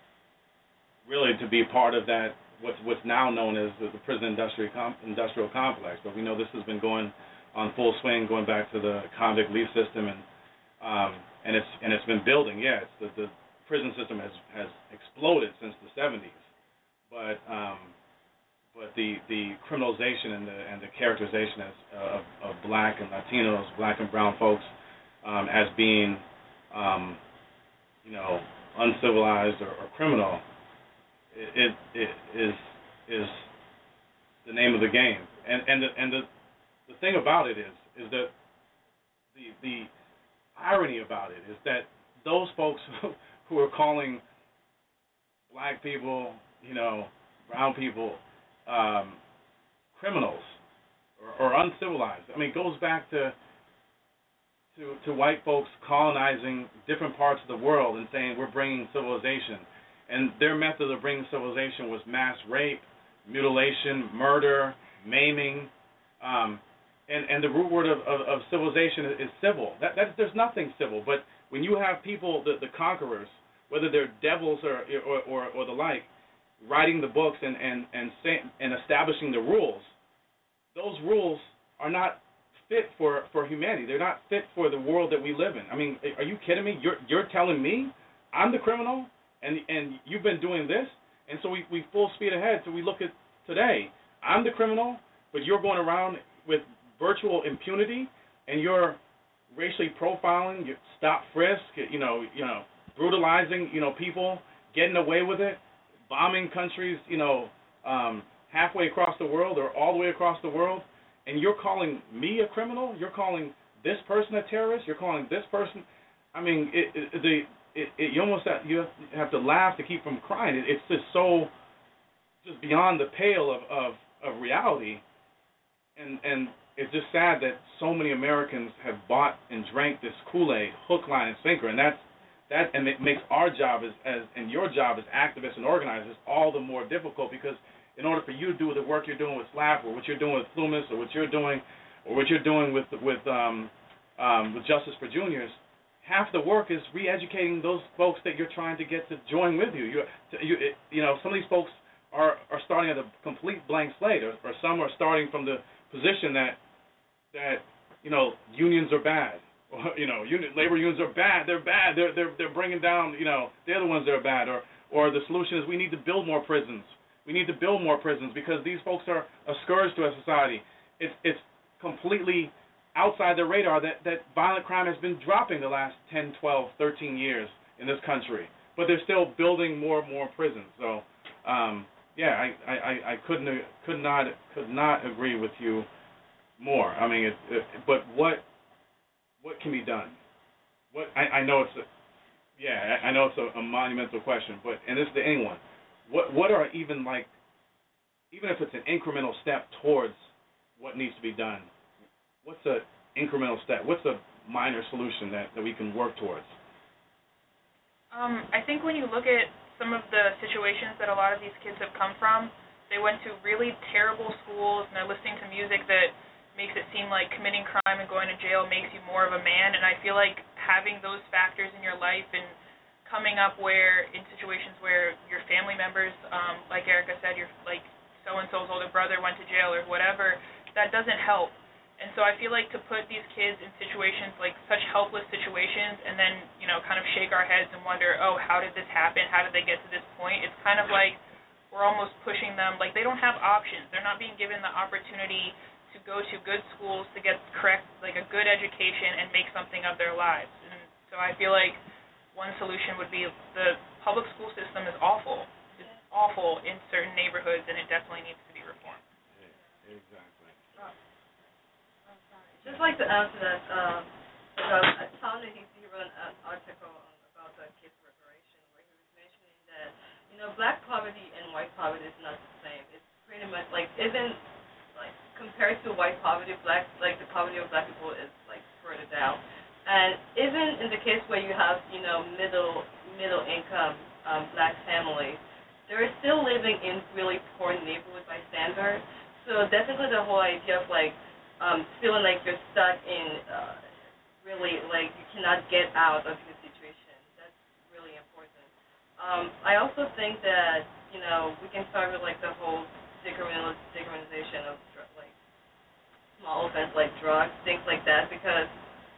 really to be part of that what's what's now known as the, the prison industrial com- industrial complex. But we know this has been going on full swing, going back to the convict lease system and. Um, and it's and it's been building. Yeah, it's the, the prison system has, has exploded since the seventies, but um, but the, the criminalization and the and the characterization as, uh, of, of black and Latinos, black and brown folks, um, as being um, you know uncivilized or, or criminal, it, it it is is the name of the game. And and the and the, the thing about it is is that the the irony about it is that those folks who are calling black people, you know, brown people, um, criminals or, or uncivilized. I mean, it goes back to, to to white folks colonizing different parts of the world and saying we're bringing civilization. And their method of bringing civilization was mass rape, mutilation, murder, maiming. Um, and, and the root word of, of, of civilization is, is civil. That, that, there's nothing civil. But when you have people, the, the conquerors, whether they're devils or, or, or, or the like, writing the books and, and, and, say, and establishing the rules, those rules are not fit for, for humanity. They're not fit for the world that we live in. I mean, are you kidding me? You're, you're telling me I'm the criminal and, and you've been doing this? And so we, we full speed ahead. So we look at today. I'm the criminal, but you're going around with virtual impunity and you're racially profiling, you stop frisk, you know, you know, brutalizing, you know, people, getting away with it, bombing countries, you know, um, halfway across the world or all the way across the world, and you're calling me a criminal? You're calling this person a terrorist? You're calling this person? I mean, it, it, the it, it, you almost have, you have to laugh to keep from crying. It, it's just so just beyond the pale of, of, of reality, and and it's just sad that so many Americans have bought and drank this Kool-Aid, hook, line, and sinker, and that's that, and it makes our job as, as and your job as activists and organizers all the more difficult, because in order for you to do the work you're doing with SLAP or what you're doing with Plumas or what you're doing or what you're doing with with um, um, with Justice for Juniors, half the work is re-educating those folks that you're trying to get to join with you. You you, you know, some of these folks are, are starting at a complete blank slate, or, or some are starting from the position that that you know unions are bad. You know, union, labor unions are bad. They're bad. They're they're they're bringing down. You know, they're the ones that are bad. Or or the solution is we need to build more prisons. We need to build more prisons because these folks are a scourge to our society. It's it's completely outside the radar that that violent crime has been dropping the last ten, twelve, thirteen years in this country, but they're still building more and more prisons. So, um, yeah, I, I, I couldn't could not could not agree with you more. I mean, it, it, but what what can be done? What I, I know it's a, yeah, I know it's a, a monumental question, but and it's to anyone. What what are even like, even if it's an incremental step towards what needs to be done, what's an incremental step? What's a minor solution that, that we can work towards? Um, I think when you look at some of the situations that a lot of these kids have come from, they went to really terrible schools and they're listening to music that makes it seem like committing crime and going to jail makes you more of a man. And I feel like having those factors in your life and coming up where in situations where your family members, um, like Erica said, your like so-and-so's older brother went to jail or whatever, that doesn't help. And so I feel like to put these kids in situations like such helpless situations and then, you know, kind of shake our heads and wonder, oh, how did this happen? How did they get to this point? It's kind of like we're almost pushing them, like they don't have options. They're not being given the opportunity to go to good schools, to get correct, like a good education and make something of their lives. And so I feel like one solution would be the public school system is awful. It's awful in certain neighborhoods, and it definitely needs to be reformed. Yeah, exactly. Oh. I'm sorry. Just like to answer that, um, because Tom he, he wrote an article about the kids' reparation where he was mentioning that, you know, black poverty and white poverty is not the same. It's pretty much like, even like compared to white poverty, black, like the poverty of black people is like further down. And even in the case where you have, you know, middle middle income um, black families, they're still living in really poor neighborhoods by standard. So definitely the whole idea of like um, feeling like you're stuck in uh, really like you cannot get out of your situation. That's really important. Um, I also think that, you know, we can start with like the whole stigmatization of like small offense like drugs, things like that, because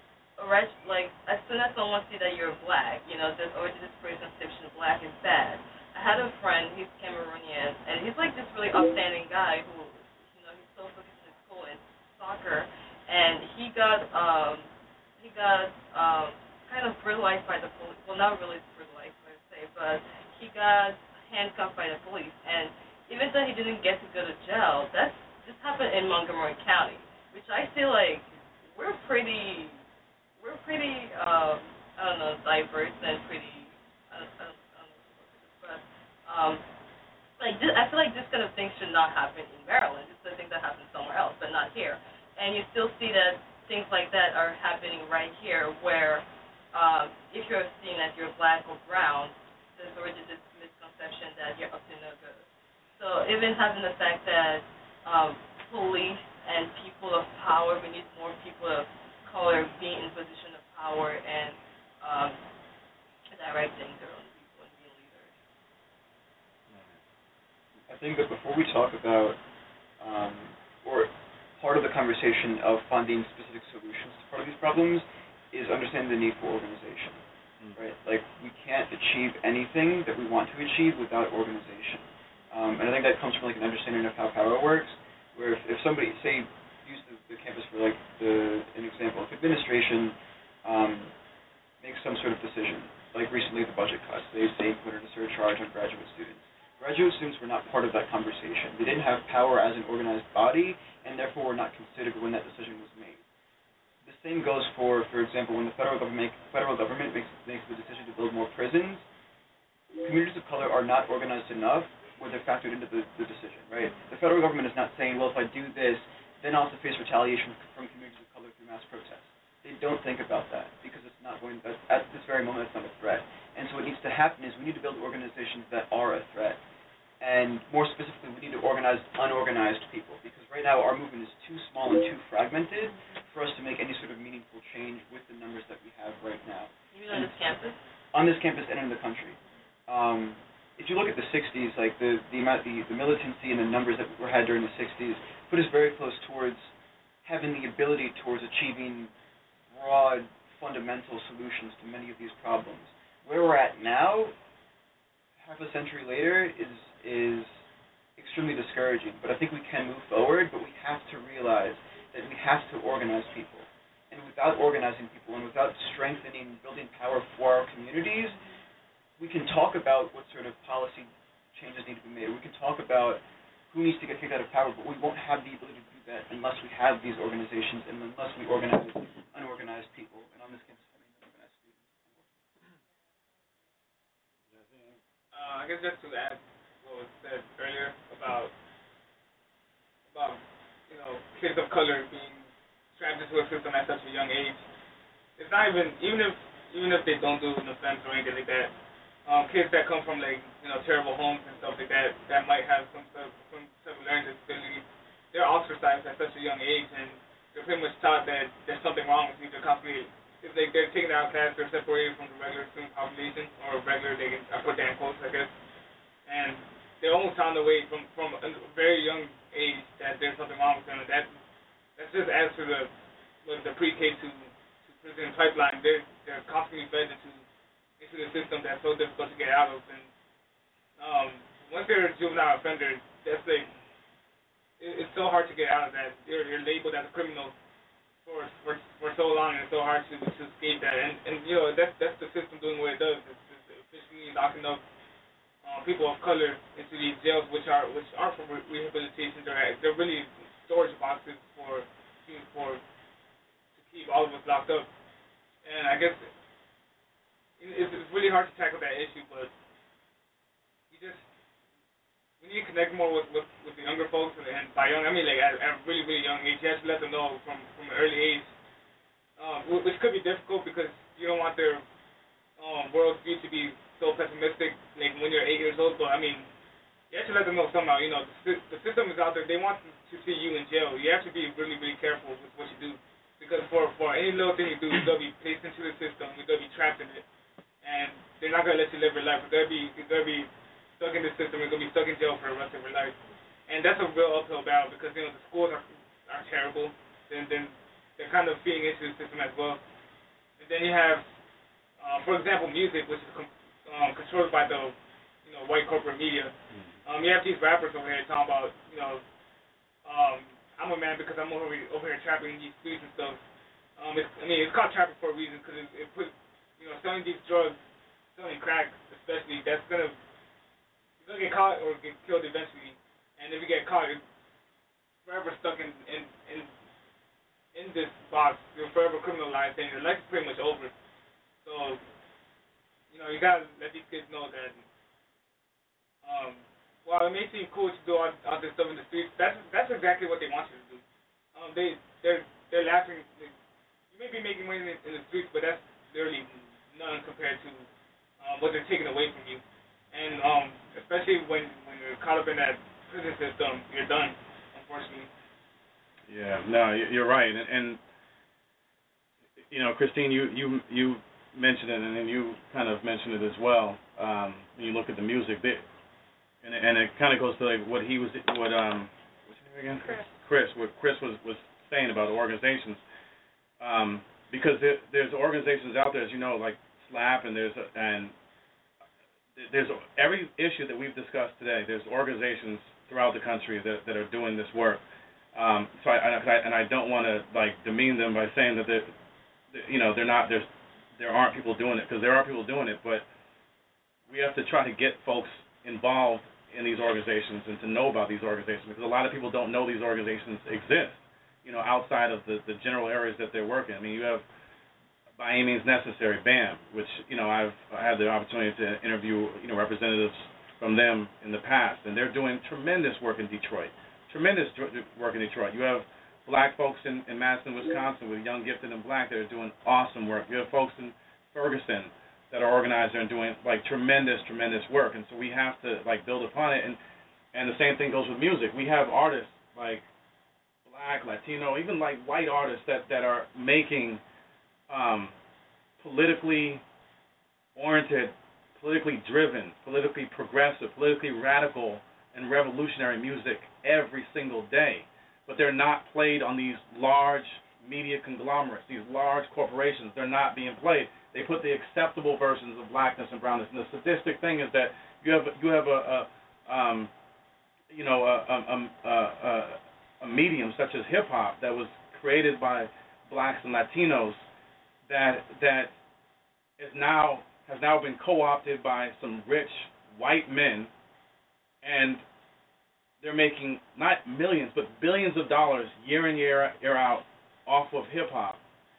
like as soon as someone sees that you're black, you know, there's already this preconception black is bad. I had a friend, he's Cameroonian, and he's like this really upstanding guy who, you know, he's so focused in school and soccer, and he got um he got um kind of brutalized by the police. Well, not really brutalized per se, but he got handcuffed by the police, and even though he didn't get to go to jail, that's this happened in Montgomery County, which I feel like we're pretty, we're pretty, um, I don't know, diverse and pretty, I don't, I don't, I don't know what to express. Um, like, this, I feel like this kind of thing should not happen in Maryland. It's the thing that happens somewhere else, but not here. And you still see that things like that are happening right here, where um, if you're seen as you're black or brown, there's already this misconception that you're up to no good. So even having the fact that um, police and people of power, we need more people of color being in position of power and um, directing their own people and being leaders. I think that before we talk about, um, or part of the conversation of finding specific solutions to part of these problems is understanding the need for organization, mm. right? Like, we can't achieve anything that we want to achieve without organization. Um, and I think that comes from, like, an understanding of how power works, where if, if somebody, say, use the, the campus for, like, the an example, if administration um, makes some sort of decision, like recently the budget cuts, they say implemented a surcharge on graduate students. Graduate students were not part of that conversation. They didn't have power as an organized body, and therefore were not considered when that decision was made. The same goes for, for example, when the federal government, federal government makes, makes the decision to build more prisons, communities of color are not organized enough where they're factored into the, the decision, right? The federal government is not saying, well, if I do this, then I'll have to face retaliation from communities of color through mass protests. They don't think about that because it's not going, at this very moment, it's not a threat. And so what needs to happen is we need to build organizations that are a threat. And more specifically, we need to organize unorganized people, because right now our movement is too small and too fragmented for us to make any sort of meaningful change with the numbers that we have right now. You mean on this campus? On this campus and in the country. Um, if you look at the sixties, like the the amount, the, the militancy and the numbers that were had during the sixties put us very close towards having the ability towards achieving broad, fundamental solutions to many of these problems. Where we're at now, half a century later, is is extremely discouraging. But I think we can move forward, but we have to realize that we have to organize people. And without organizing people and without strengthening, building power for our communities, we can talk about what sort of policy changes need to be made. We can talk about who needs to get kicked out of power, but we won't have the ability to do that unless we have these organizations and unless we organize unorganized people. And on this campus, I mean unorganized students. Uh, I guess just to add what was said earlier about about you know kids of color being strapped into a system at such a young age. It's not even even if even if they don't do an offense or anything like that. Um, kids that come from like you know terrible homes and stuff like that that might have some sort of, some sort of learning disability, they're ostracized at such a young age, and they're pretty much taught that there's something wrong with them. They're constantly, if they, they're taken out of class, they're separated from the regular student population, or regular, they can, I put that in quotes, I guess, and they're almost taught away from, from a very young age that there's something wrong with them, and that that's just adds to the the pre-K to, to prison pipeline. They're, they're constantly fed into into the system that's so difficult to get out of, and um, once they're a juvenile offender, that's like, it, it's so hard to get out of that. You're, you're labeled as a criminal for for for so long, and it's so hard to, to escape that. And, and you know that's that's the system doing what it does. It's, it's officially locking up uh, people of color into these jails, which are which are for rehabilitation. They're they're really storage boxes for for to keep all of us locked up. And I guess it's, it's really hard to tackle that issue, but you just we need to connect more with, with, with the younger folks, and, and by young I mean like at, at a really really young age. You have to let them know from from an early age, um, which could be difficult because you don't want their um, worldview to be so pessimistic, like when you're eight years old. But I mean, you have to let them know somehow. You know, the, the system is out there. They want to see you in jail. You have to be really really careful with what you do, because for for any little thing you do, you're gonna be placed into the system. You're gonna be trapped in it, and they're not gonna let you live your life. You're gonna be you're gonna be stuck in the system. You're gonna be stuck in jail for the rest of your life, and that's a real uphill battle because you know the schools are are terrible. Then then they're kind of feeding into the system as well. And then you have, uh, for example, music, which is com- um, controlled by the you know white corporate media. Um, you have these rappers over here talking about you know um, I'm a man because I'm over here, over here trapping these streets and stuff. Um, it's, I mean it's called trapping for a reason because it, it puts you know selling these drugs, selling crack especially, that's gonna you're gonna get caught or get killed eventually. And if you get caught, it, forever stuck in in in, in this box. They're forever criminalized, and their life is pretty much over. So, you know, you gotta let these kids know that. Um, while it may seem cool to do all, all this stuff in the streets, that's that's exactly what they want you to do. Um, they they're they're laughing. They, you may be making money in, in the streets, but that's literally none compared to um, what they're taking away from you. And um, especially when when you're caught up in that prison system, you're done, unfortunately. Yeah, no, you're right, and, and you know, Christine, you you you mentioned it, and then you kind of mentioned it as well. Um, when you look at the music, they, and and it kind of goes to like what he was, what um, what's his name again? Chris. Chris, what Chris was, was saying about organizations, um, because there, there's organizations out there, as you know, like SLAP, and there's a, and there's every issue that we've discussed today. There's organizations throughout the country that that are doing this work. Um, so I, I and I don't want to like demean them by saying that they're, you know, they're not there's there aren't people doing it, because there are people doing it, but we have to try to get folks involved in these organizations and to know about these organizations, because a lot of people don't know these organizations exist, you know, outside of the, the general areas that they're working. I mean, you have By Any Means Necessary, BAM, which, you know, I've I had the opportunity to interview, you know, representatives from them in the past, and they're doing tremendous work in Detroit, tremendous work in Detroit. You have black folks in, in Madison, Wisconsin with Young, Gifted, and Black that are doing awesome work. You have folks in Ferguson that are organized and doing like tremendous, tremendous work, and so we have to like build upon it. And and the same thing goes with music. We have artists like black, Latino, even like white artists that that are making um, politically oriented, politically driven, politically progressive, politically radical, and revolutionary music every single day. But they're not played on these large media conglomerates, these large corporations. They're not being played. They put the acceptable versions of blackness and brownness. And the sadistic thing is that you have you have a, a um, you know a, a, a, a, a medium such as hip hop that was created by blacks and Latinos that that is now has now been co-opted by some rich white men, and they're making not millions but billions of dollars year in year year out off of hip hop.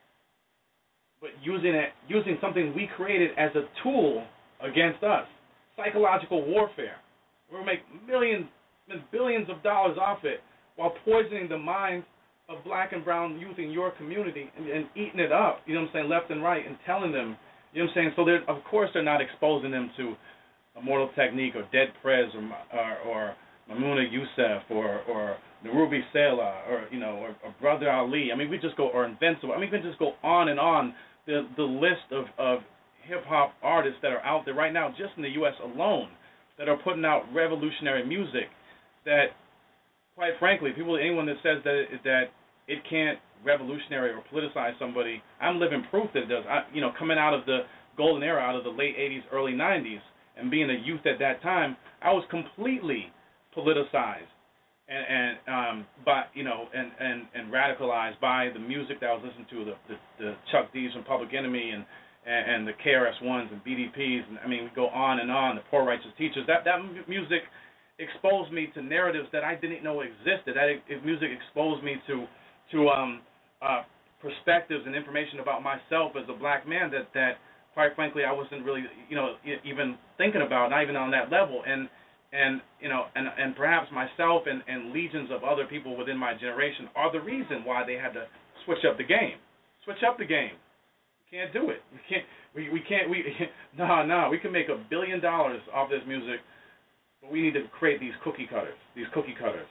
But using it, using something we created as a tool against us, psychological warfare. We'll make millions and billions of dollars off it while poisoning the minds of black and brown youth in your community and, and eating it up, you know what I'm saying, left and right, and telling them, you know what I'm saying. So they're, of course they're not exposing them to Immortal Technique or Dead Prez or or, or Mamouna Youssef or or Narubi Sela or you know or, or Brother Ali. I mean, we just go or Invincible. I mean, we can just go on and on. The the list of, of hip hop artists that are out there right now, just in the U S alone, that are putting out revolutionary music. That, quite frankly, people, anyone that says that it, that it can't revolutionary or politicize somebody, I'm living proof that it does. I, you know, coming out of the golden era, out of the late eighties, early nineties, and being a youth at that time, I was completely politicized and, and um, by you know and, and, and radicalized by the music that I was listening to, the, the, the Chuck D's from Public Enemy and, and and the K R S Ones and B D Ps, and I mean we go on and on. The Poor Righteous Teachers. That that music exposed me to narratives that I didn't know existed. That it, music exposed me to to um, uh, perspectives and information about myself as a black man that that quite frankly I wasn't really you know even thinking about, not even on that level. And And you know, and and perhaps myself and, and legions of other people within my generation are the reason why they had to switch up the game. Switch up the game. We can't do it. We can't. We we can't. We no no. We can make a billion dollars off this music, but we need to create these cookie cutters. These cookie cutters.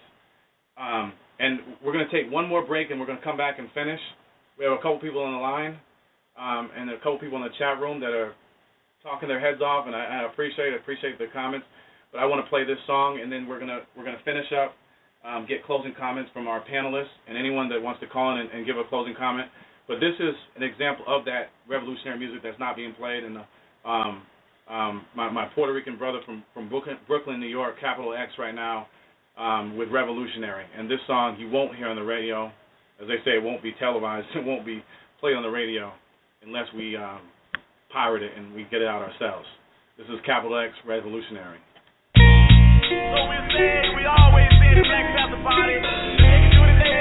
Um, and we're going to take one more break, and we're going to come back and finish. We have a couple people on the line, um, and a couple people in the chat room that are talking their heads off, and I, I appreciate appreciate the comments. But I want to play this song, and then we're gonna we're gonna finish up, um, get closing comments from our panelists and anyone that wants to call in and, and give a closing comment. But this is an example of that revolutionary music that's not being played. And um, um, my, my Puerto Rican brother from from Brooklyn, Brooklyn, New York, Capital X right now, um, with Revolutionary. And this song you won't hear on the radio, as they say, it won't be televised, it won't be played on the radio unless we um, pirate it and we get it out ourselves. This is Capital X, Revolutionary. So we say we always say the Black Panther Party.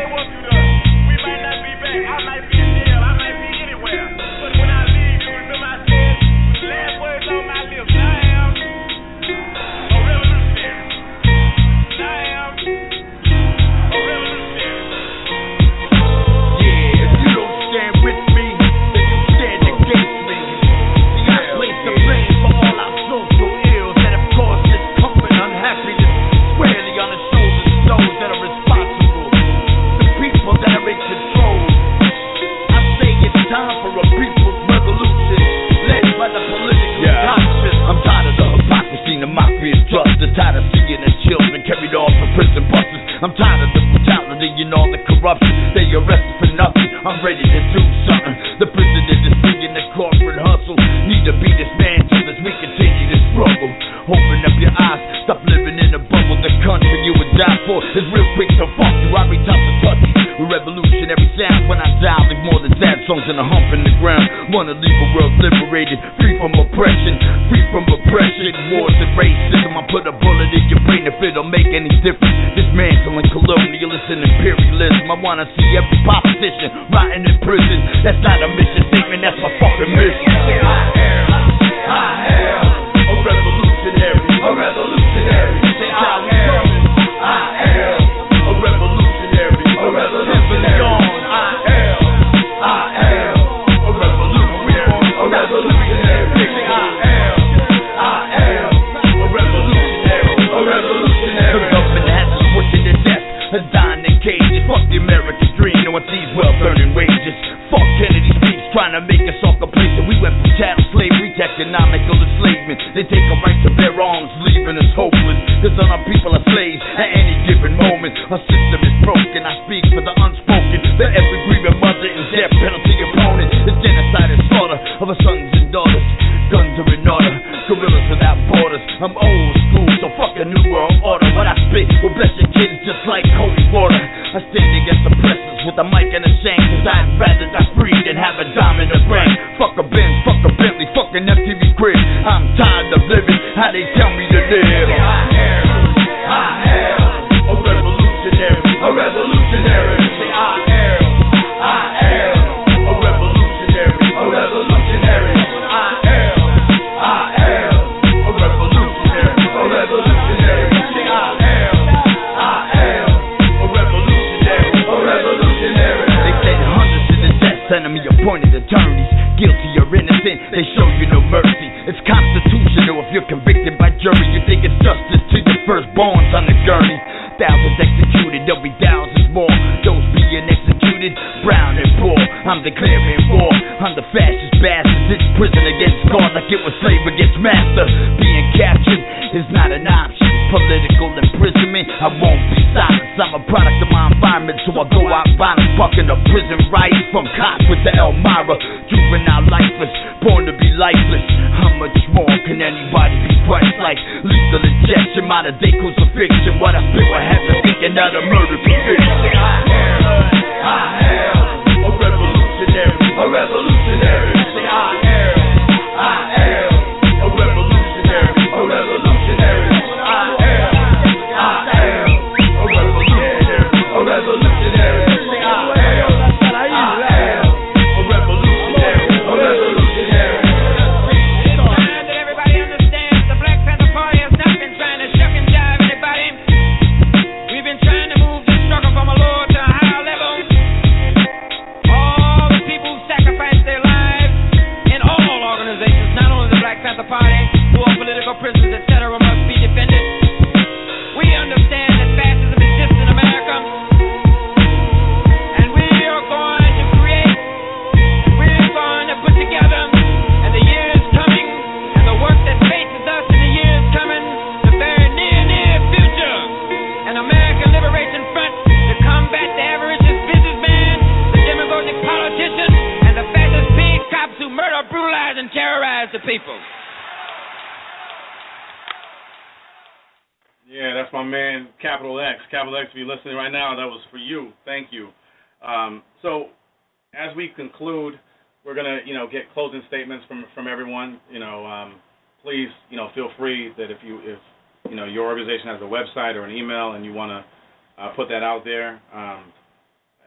Conclude, we're gonna, you know, get closing statements from from everyone. You know, um, please, you know, feel free that if you if you know your organization has a website or an email and you want to uh, put that out there, um,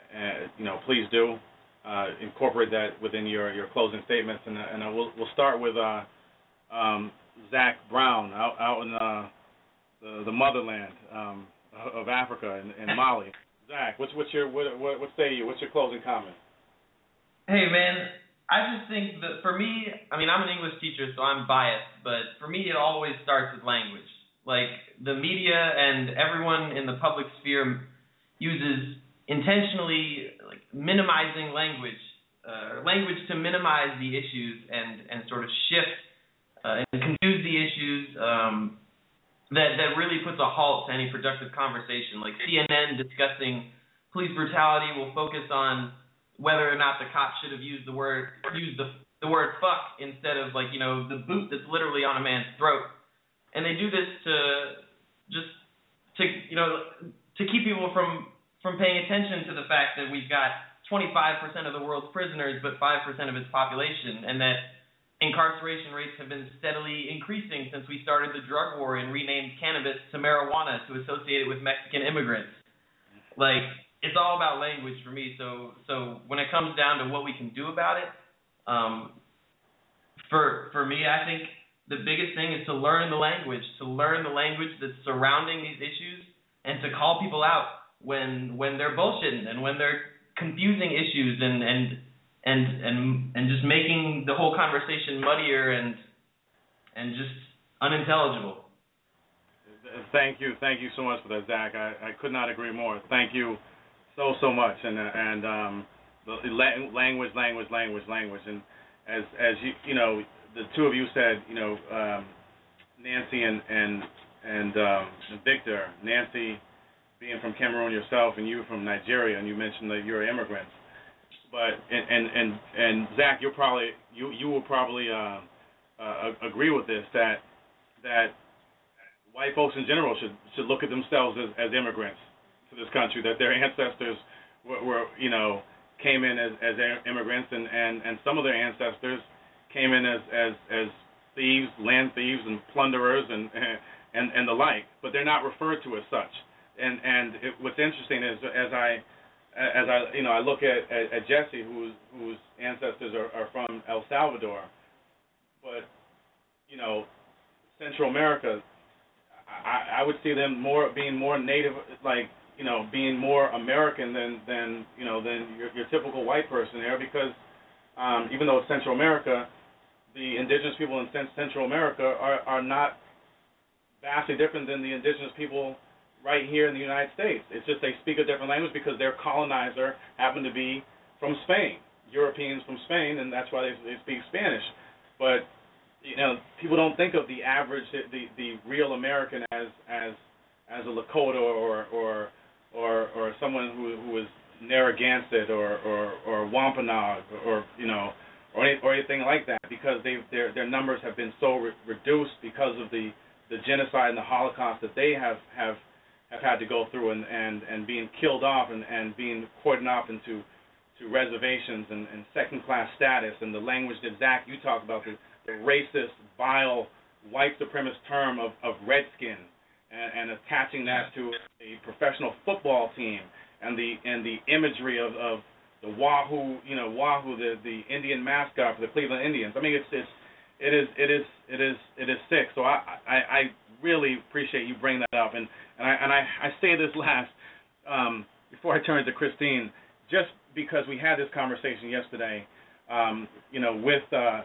uh, you know, please do uh, incorporate that within your, your closing statements. And, and I will, we'll start with uh, um, Zach Brown out, out in uh, the, the motherland um, of Africa in, in Mali. Zach, what's, what's your what, what, what say you? What's your closing comment? Hey, man. I just think that for me, I mean, I'm an English teacher, so I'm biased, but for me, it always starts with language. Like, the media and everyone in the public sphere uses intentionally, like, minimizing language, uh, language to minimize the issues and, and sort of shift uh, and confuse the issues um, that, that really puts a halt to any productive conversation. Like, C N N discussing police brutality will focus on whether or not the cop should have used the word used the the word fuck instead of, like, you know, the boot that's literally on a man's throat. And they do this to just to you know to keep people from from paying attention to the fact that we've got twenty-five percent of the world's prisoners but five percent of its population, and that incarceration rates have been steadily increasing since we started the drug war and renamed cannabis to marijuana to associate it with Mexican immigrants. Like, it's all about language for me. So so when it comes down to what we can do about it, um, for for me, I think the biggest thing is to learn the language, to learn the language that's surrounding these issues, and to call people out when when they're bullshitting and when they're confusing issues and and and and, and just making the whole conversation muddier and and just unintelligible. Thank you, thank you so much for that, Zach. I, I could not agree more. Thank you so so much, and and um, the language, language, language, language, and as as you you know, the two of you said, you know, um, Nancy and and and um, Victor. Nancy, being from Cameroon yourself, and you from Nigeria, and you mentioned that you're immigrants. But and and and, and Zach, you'll probably you you will probably uh, uh, agree with this, that that white folks in general should should look at themselves as, as immigrants to this country, that their ancestors were, were you know, came in as, as immigrants, and, and, and some of their ancestors came in as, as, as thieves, land thieves, and plunderers, and, and, and the like, but they're not referred to as such. And and it, what's interesting is, as I as I you know I look at, at, at Jesse, whose whose ancestors are, are from El Salvador, but you know, Central America, I, I would see them more being more native, like, you know, being more American than, than you know, than your, your typical white person there, because um, even though it's Central America, the indigenous people in Central America are, are not vastly different than the indigenous people right here in the United States. It's just they speak a different language because their colonizer happened to be from Spain, Europeans from Spain, and that's why they, they speak Spanish. But you know, people don't think of the average, the the real American as as as a Lakota or or or, or someone who who is Narragansett or or or Wampanoag or you know or any, or anything like that, because they their their numbers have been so re- reduced because of the, the genocide and the Holocaust that they have have, have had to go through, and, and, and being killed off and, and being cordoned off into to reservations and, and second class status, and the language that Zach you talked about, the, the racist, vile, white supremacist term of, of redskin, and, and attaching that to a professional football team, and the and the imagery of, of the Wahoo, you know, Wahoo, the, the Indian mascot for the Cleveland Indians. I mean, it's it's it is it is it is it is sick. So I, I, I really appreciate you bringing that up, and and I and I, I say this last um, before I turn to Christine, just because we had this conversation yesterday, um, you know, with uh,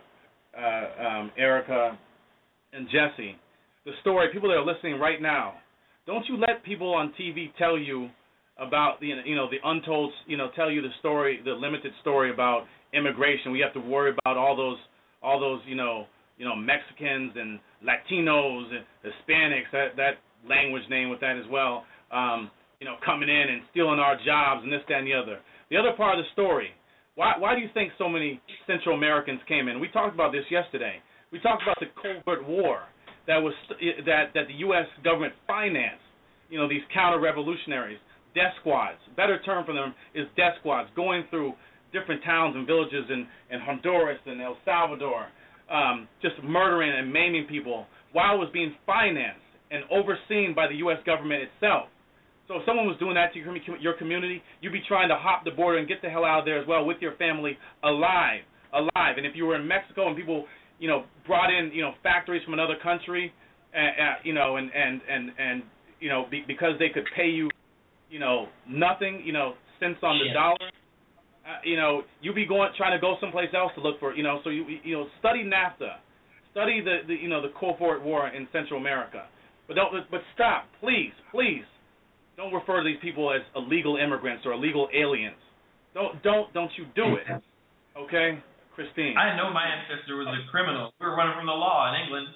uh, um, Erica and Jesse. The story, people that are listening right now, don't you let people on T V tell you about the, you know, the untold, you know, tell you the story, the limited story about immigration. We have to worry about all those, all those, you know, you know, Mexicans and Latinos and Hispanics, that that language name with that as well, um, you know, coming in and stealing our jobs and this, that, and the other. The other part of the story, why why do you think so many Central Americans came in? We talked about this yesterday. We talked about the covert war that was that that the U S government financed. You know, these counter-revolutionaries, death squads. A better term for them is death squads, going through different towns and villages in, in Honduras and El Salvador, um, just murdering and maiming people while it was being financed and overseen by the U S government itself. So if someone was doing that to your, your community, you'd be trying to hop the border and get the hell out of there as well with your family alive, alive. And if you were in Mexico and people, you know, brought in, you know, factories from another country, uh, uh, you know, and and and and you know, be, because they could pay you, you know, nothing, you know, cents on the dollar, uh, you know, you'd be going trying to go someplace else to look for, you know, so you you know, study NAFTA, study the, the you know the Cold War in Central America, but don't but stop, please, please. Don't refer to these people as illegal immigrants or illegal aliens. Don't don't don't you do it. Okay, Christine. I know my ancestor was a criminal. We were running from the law in England.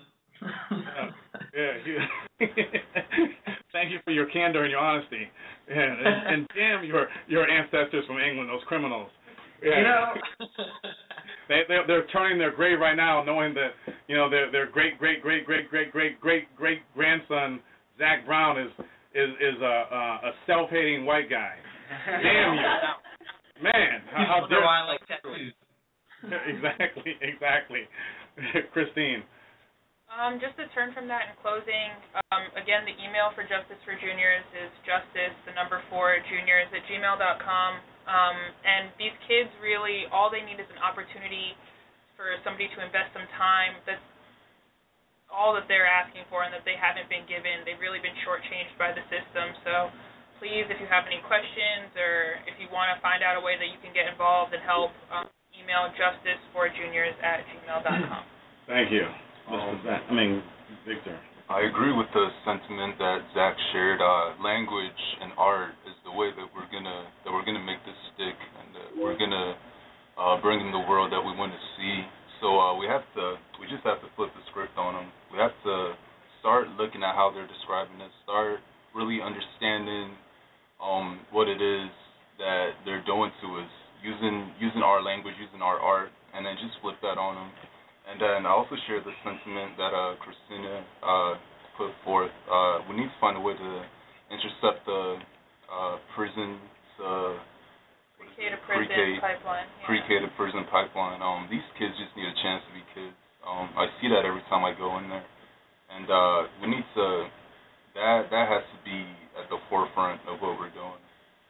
yeah. yeah. Thank you for your candor and your honesty. Yeah, and, and damn your your ancestors from England, those criminals. Yeah. You know. they they're, they're turning their grave right now, knowing that you know their their great great great great great great great great grandson Zach Brown is. is is a a, a self-hating white guy. Damn you, man! How, how dare why I like tattoos? exactly, exactly. Christine. Um, just to turn from that in closing, um, again, the email for Justice for Juniors is justice, the number four, juniors at gmail dot com. Um, and these kids really, all they need is an opportunity for somebody to invest some time. That's all that they're asking for and that they haven't been given. They've really been shortchanged by the system. So please, if you have any questions or if you want to find out a way that you can get involved and help, um, email justice for juniors at gmail dot com. Thank you. Um, I mean, Victor. I agree with the sentiment that Zach shared. Uh, language and art is the way that we're gonna that we're gonna make this stick, and that we're gonna uh, bring in the world that we want to see. So uh, we have to, we just have to flip the script on them. We have to start looking at how they're describing it, start really understanding um, what it is that they're doing to us, using using our language, using our art, and then just flip that on them. And then I also share the sentiment that uh, Christina uh, put forth. Uh, we need to find a way to intercept the uh, prison to Pre-K to prison pipeline. Yeah. Pre-K to prison pipeline. Um, these kids just need a chance to be kids. Um, I see that every time I go in there, and uh, we need to. That that has to be at the forefront of what we're doing.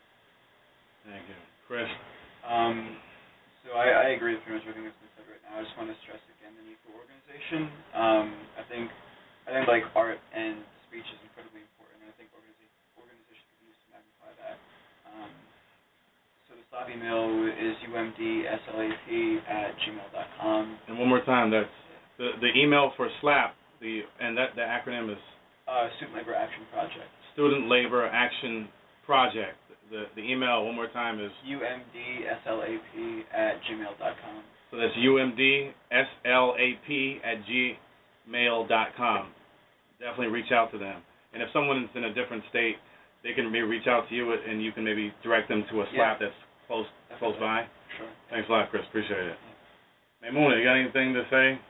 Thank you, Chris. Um, so I, I agree with pretty much everything that's been said right now. I just want to stress again the need for organization. Um, I think I think like art and speech is incredibly important, and I think organization organization can be used to magnify that. Um, So the slap email is U M D S L A P at gmail dot com. And one more time, that's the the email for SLAP. The and that the acronym is uh, Student Labor Action Project. Student Labor Action Project. The the email one more time is U M D S L A P at gmail dot com. So that's U M D S L A P at gmail dot com. Definitely reach out to them. And if someone is in a different state, they can maybe reach out to you and you can maybe direct them to a slap yeah. that's close Definitely. close by. Sure. Thanks a lot, Chris. Appreciate it. Yeah. Maymuna, you got anything to say?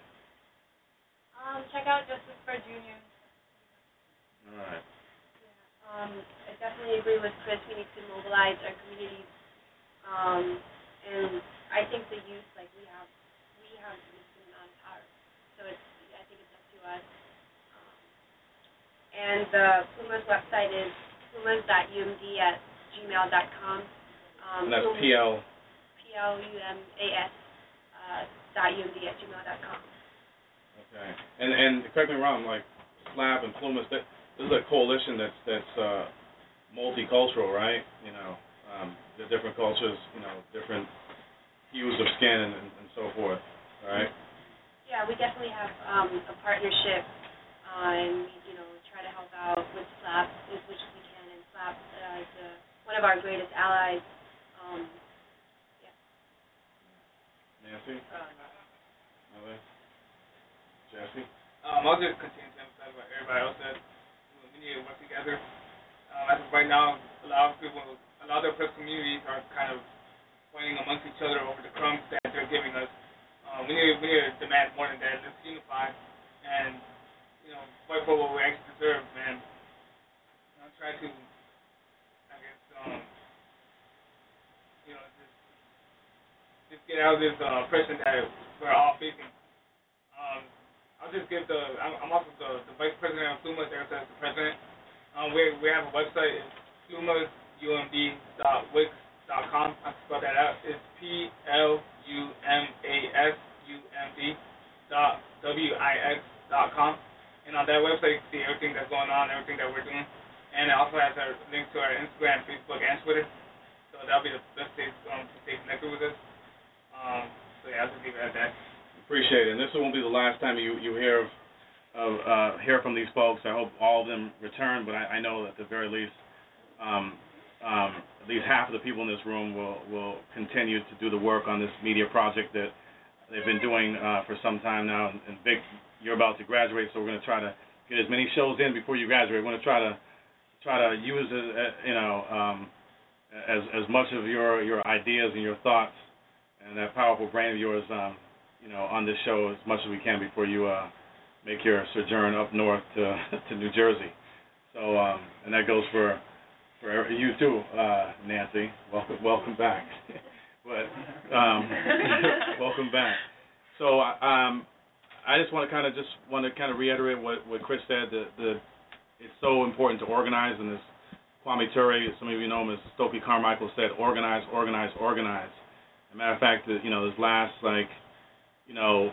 Um, check out Justice for Juniors. All right. Yeah. Um, I definitely agree with Chris. We need to mobilize our communities. Um, and I think the youth, like we have, we have significant amount of power. So it's, I think it's up to us. Um, and the Pluma's website is plumas dot U M D at gmail dot com. Um, and that's P L. P L U M A S uh, dot U M D at gmail dot com. Okay. And and correct me if I'm wrong, like SLAP and Plumas, that this is a coalition that's that's uh, multicultural, right? You know, um, the different cultures, you know, different hues of skin and, and, and so forth, right? Yeah, we definitely have um, a partnership, uh, and we, you know, try to help out with SLAP as much as we can, and SLAP uh, is uh, one of our greatest allies. Um, yeah. Nancy? Uh, no. Jesse? Um, I'll just continue to emphasize what everybody else said. We need to work together. Um, as of right now, a lot of people, a lot of oppressed communities are kind of fighting amongst each other over the crumbs that they're giving us. Um, we need, we need to demand more than that. Let's unify and, you know, fight for what we actually deserve, man. You know, try to, I guess, um, you know, just, just get out of this uh, oppression that we're all facing. Um, I'll just give the, I'm, I'm also the, the vice president of Plumas, there as the president. Um, we we have a website, it's plumas U M D dot wix dot com. I can spell that out. It's P L U M A S U M D dot W I X dot com. And on that website, you can see everything that's going on, everything that we're doing. And it also has a link to our Instagram, Facebook, and Twitter. So that'll be the best place um, to stay connected with us. Um, so yeah, I'll just leave it at that. Appreciate it. And this won't be the last time you, you hear of, of uh, hear from these folks. I hope all of them return, but I, I know at the very least, um, um, at least half of the people in this room will, will continue to do the work on this media project that they've been doing uh, for some time now. And, and Vic, you're about to graduate, so we're going to try to get as many shows in before you graduate. We're going to try to try to use it, uh, you know, um, as as much of your, your ideas and your thoughts and that powerful brain of yours, um, you know, on this show as much as we can before you uh, make your sojourn up north to to New Jersey. So, um, and that goes for for you too, uh, Nancy. Welcome, welcome back. but um, welcome back. So, um, I just want to kind of just want to kind of reiterate what, what Chris said. That the it's so important to organize, and this Kwame Ture, some of you know him as Stokely Carmichael, said, organize, organize, organize. As a matter of fact, that you know his last like you know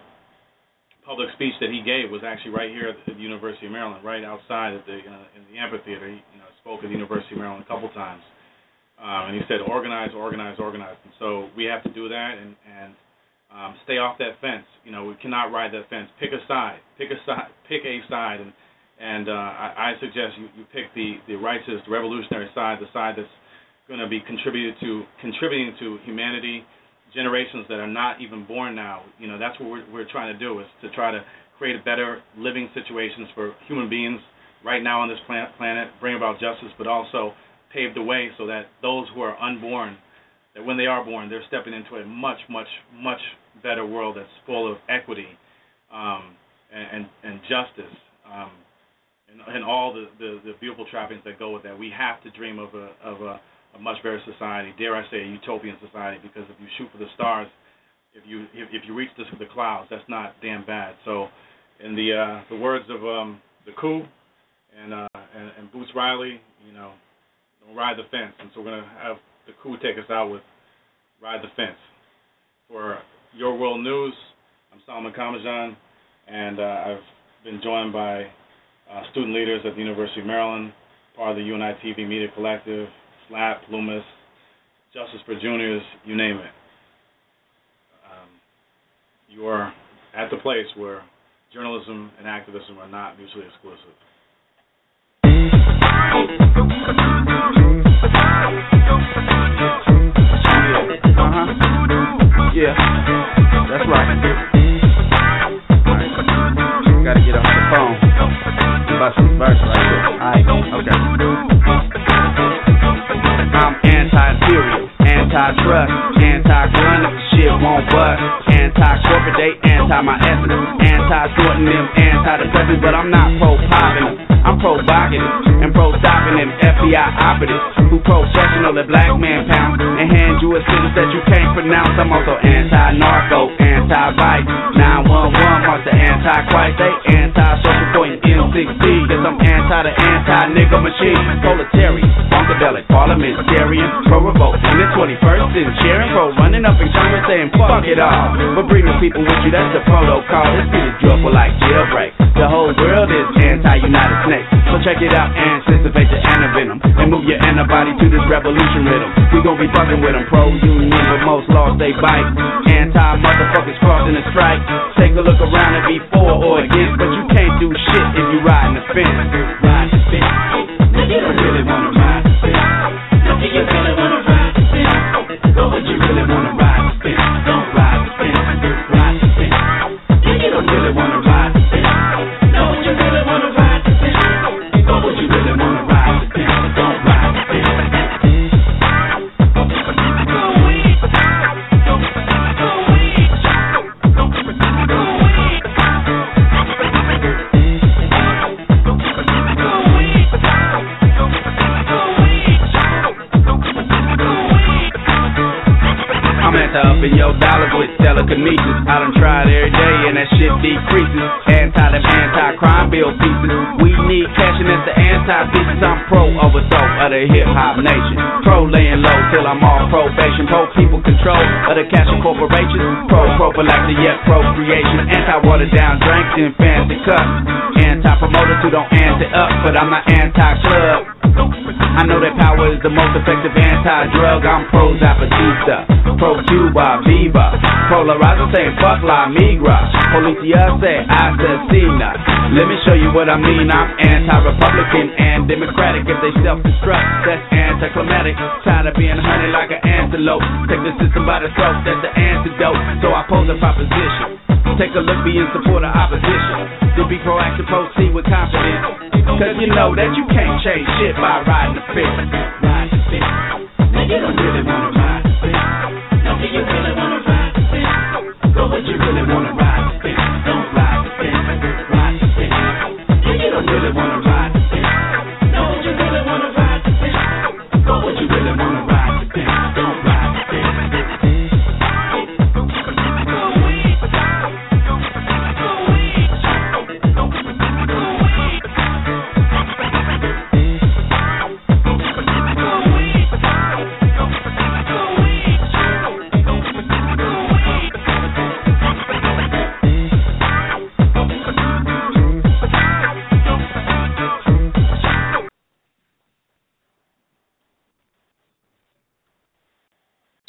public speech that he gave was actually right here at the University of Maryland, right outside of the uh, in the amphitheater. He you know spoke at the University of Maryland a couple times, um, and he said, organize, organize, organize. And so we have to do that and and um, stay off that fence. You know, we cannot ride that fence. Pick a side. Pick a side. Pick a side. And and uh, I, I suggest you, you pick the, the righteous, the revolutionary side, the side that's going to be contributed to contributing to humanity, generations that are not even born now. You know, that's what we're, we're trying to do, is to try to create better living situations for human beings right now on this planet, planet, bring about justice, but also pave the way so that those who are unborn, that when they are born, they're stepping into a much, much, much better world that's full of equity um, and, and, and justice. Um, And, and all the, the, the beautiful trappings that go with that. We have to dream of a of a, a much better society, dare I say a utopian society, because if you shoot for the stars, if you if, if you reach the, the clouds, that's not damn bad. So in the uh, the words of um, the Coup and, uh, and and Boots Riley, you know, don't ride the fence. And so we're going to have the Coup take us out with Ride the Fence. For Your World News, I'm Solomon Kamajan, and uh, I've been joined by Uh, student leaders at the University of Maryland, part of the U N I T V Media Collective, SLAP, Loomis, Justice for Juniors, you name it. Um, you are at the place where journalism and activism are not mutually exclusive. Uh-huh. Yeah, that's right. Right. Gotta get off the phone. About some verse right here. Alright, okay. I'm anti-imperial, anti-trust, anti-gun if the shit won't bust, anti-corporate, they anti-my essence, anti-sorting them, anti-depressants, but I'm not pro-popping them. I'm pro-vocative and pro-stopping them F B I operatives who professional at black man pound and hand you a sentence that you can't pronounce. I'm also anti-narco, anti-vice, nine one one marks the anti-Christ, they anti-social point M six D, cause I'm anti the anti-nigga machine, proletarian, funkadelic, parliamentarian, pro-revolt, in the twenty-first century, pro-running up in Congress saying fuck it all, but bringing people with you, that's the protocol. It's pretty dreadful like jailbreak. The whole world is anti-United Snakes, so check it out and anticipate the antivenom and move your antibody to this revolution rhythm. We gon' be fucking with them, pro-union, but most laws they bite. Anti-motherfuckers crossing the strike. Take a look around and be for or against, but you can't do shit if you riding the fence. Ride the fence. Now you don't really wanna ride the fence. Now do you really wanna ride the fence? Or would you really wanna ride the fence? Don't ride the fence. Ride the fence. Now you don't really wanna ride the fence. No, would you really wanna ride the fence? Or would you really wanna ride the fence? Don't ride the fence. Go Fanta up in your dollars with telekinesis. I done tried every day and that shit decreases. Anti them anti-crime bill pieces. We need cash and that's the anti-pieces. I'm pro-overthrow of the hip-hop nation. Pro-laying low till I'm off probation. Pro-people control of the cash and corporations. Pro-prophylactic yet procreation. Anti-watered-down drinks in fancy cups. Anti-promoters who don't ante up, but I'm not anti-club. I know that power is the most effective anti-drug. I'm pro-Zapatista, pro-Cuba, Viva. Polarizer say fuck la migra. Policia say asesina. Let me show you what I mean. I'm anti-Republican and Democratic. If they self-destruct, that's anticlimactic. Tired of being honey like an antelope. Take the system by the throat, that's the antidote. So I pose a proposition. Take a look, be in support of opposition. To be proactive, proceed with confidence. Cause you know that you can't change shit by riding the fence. Riding the fence. Now you don't really wanna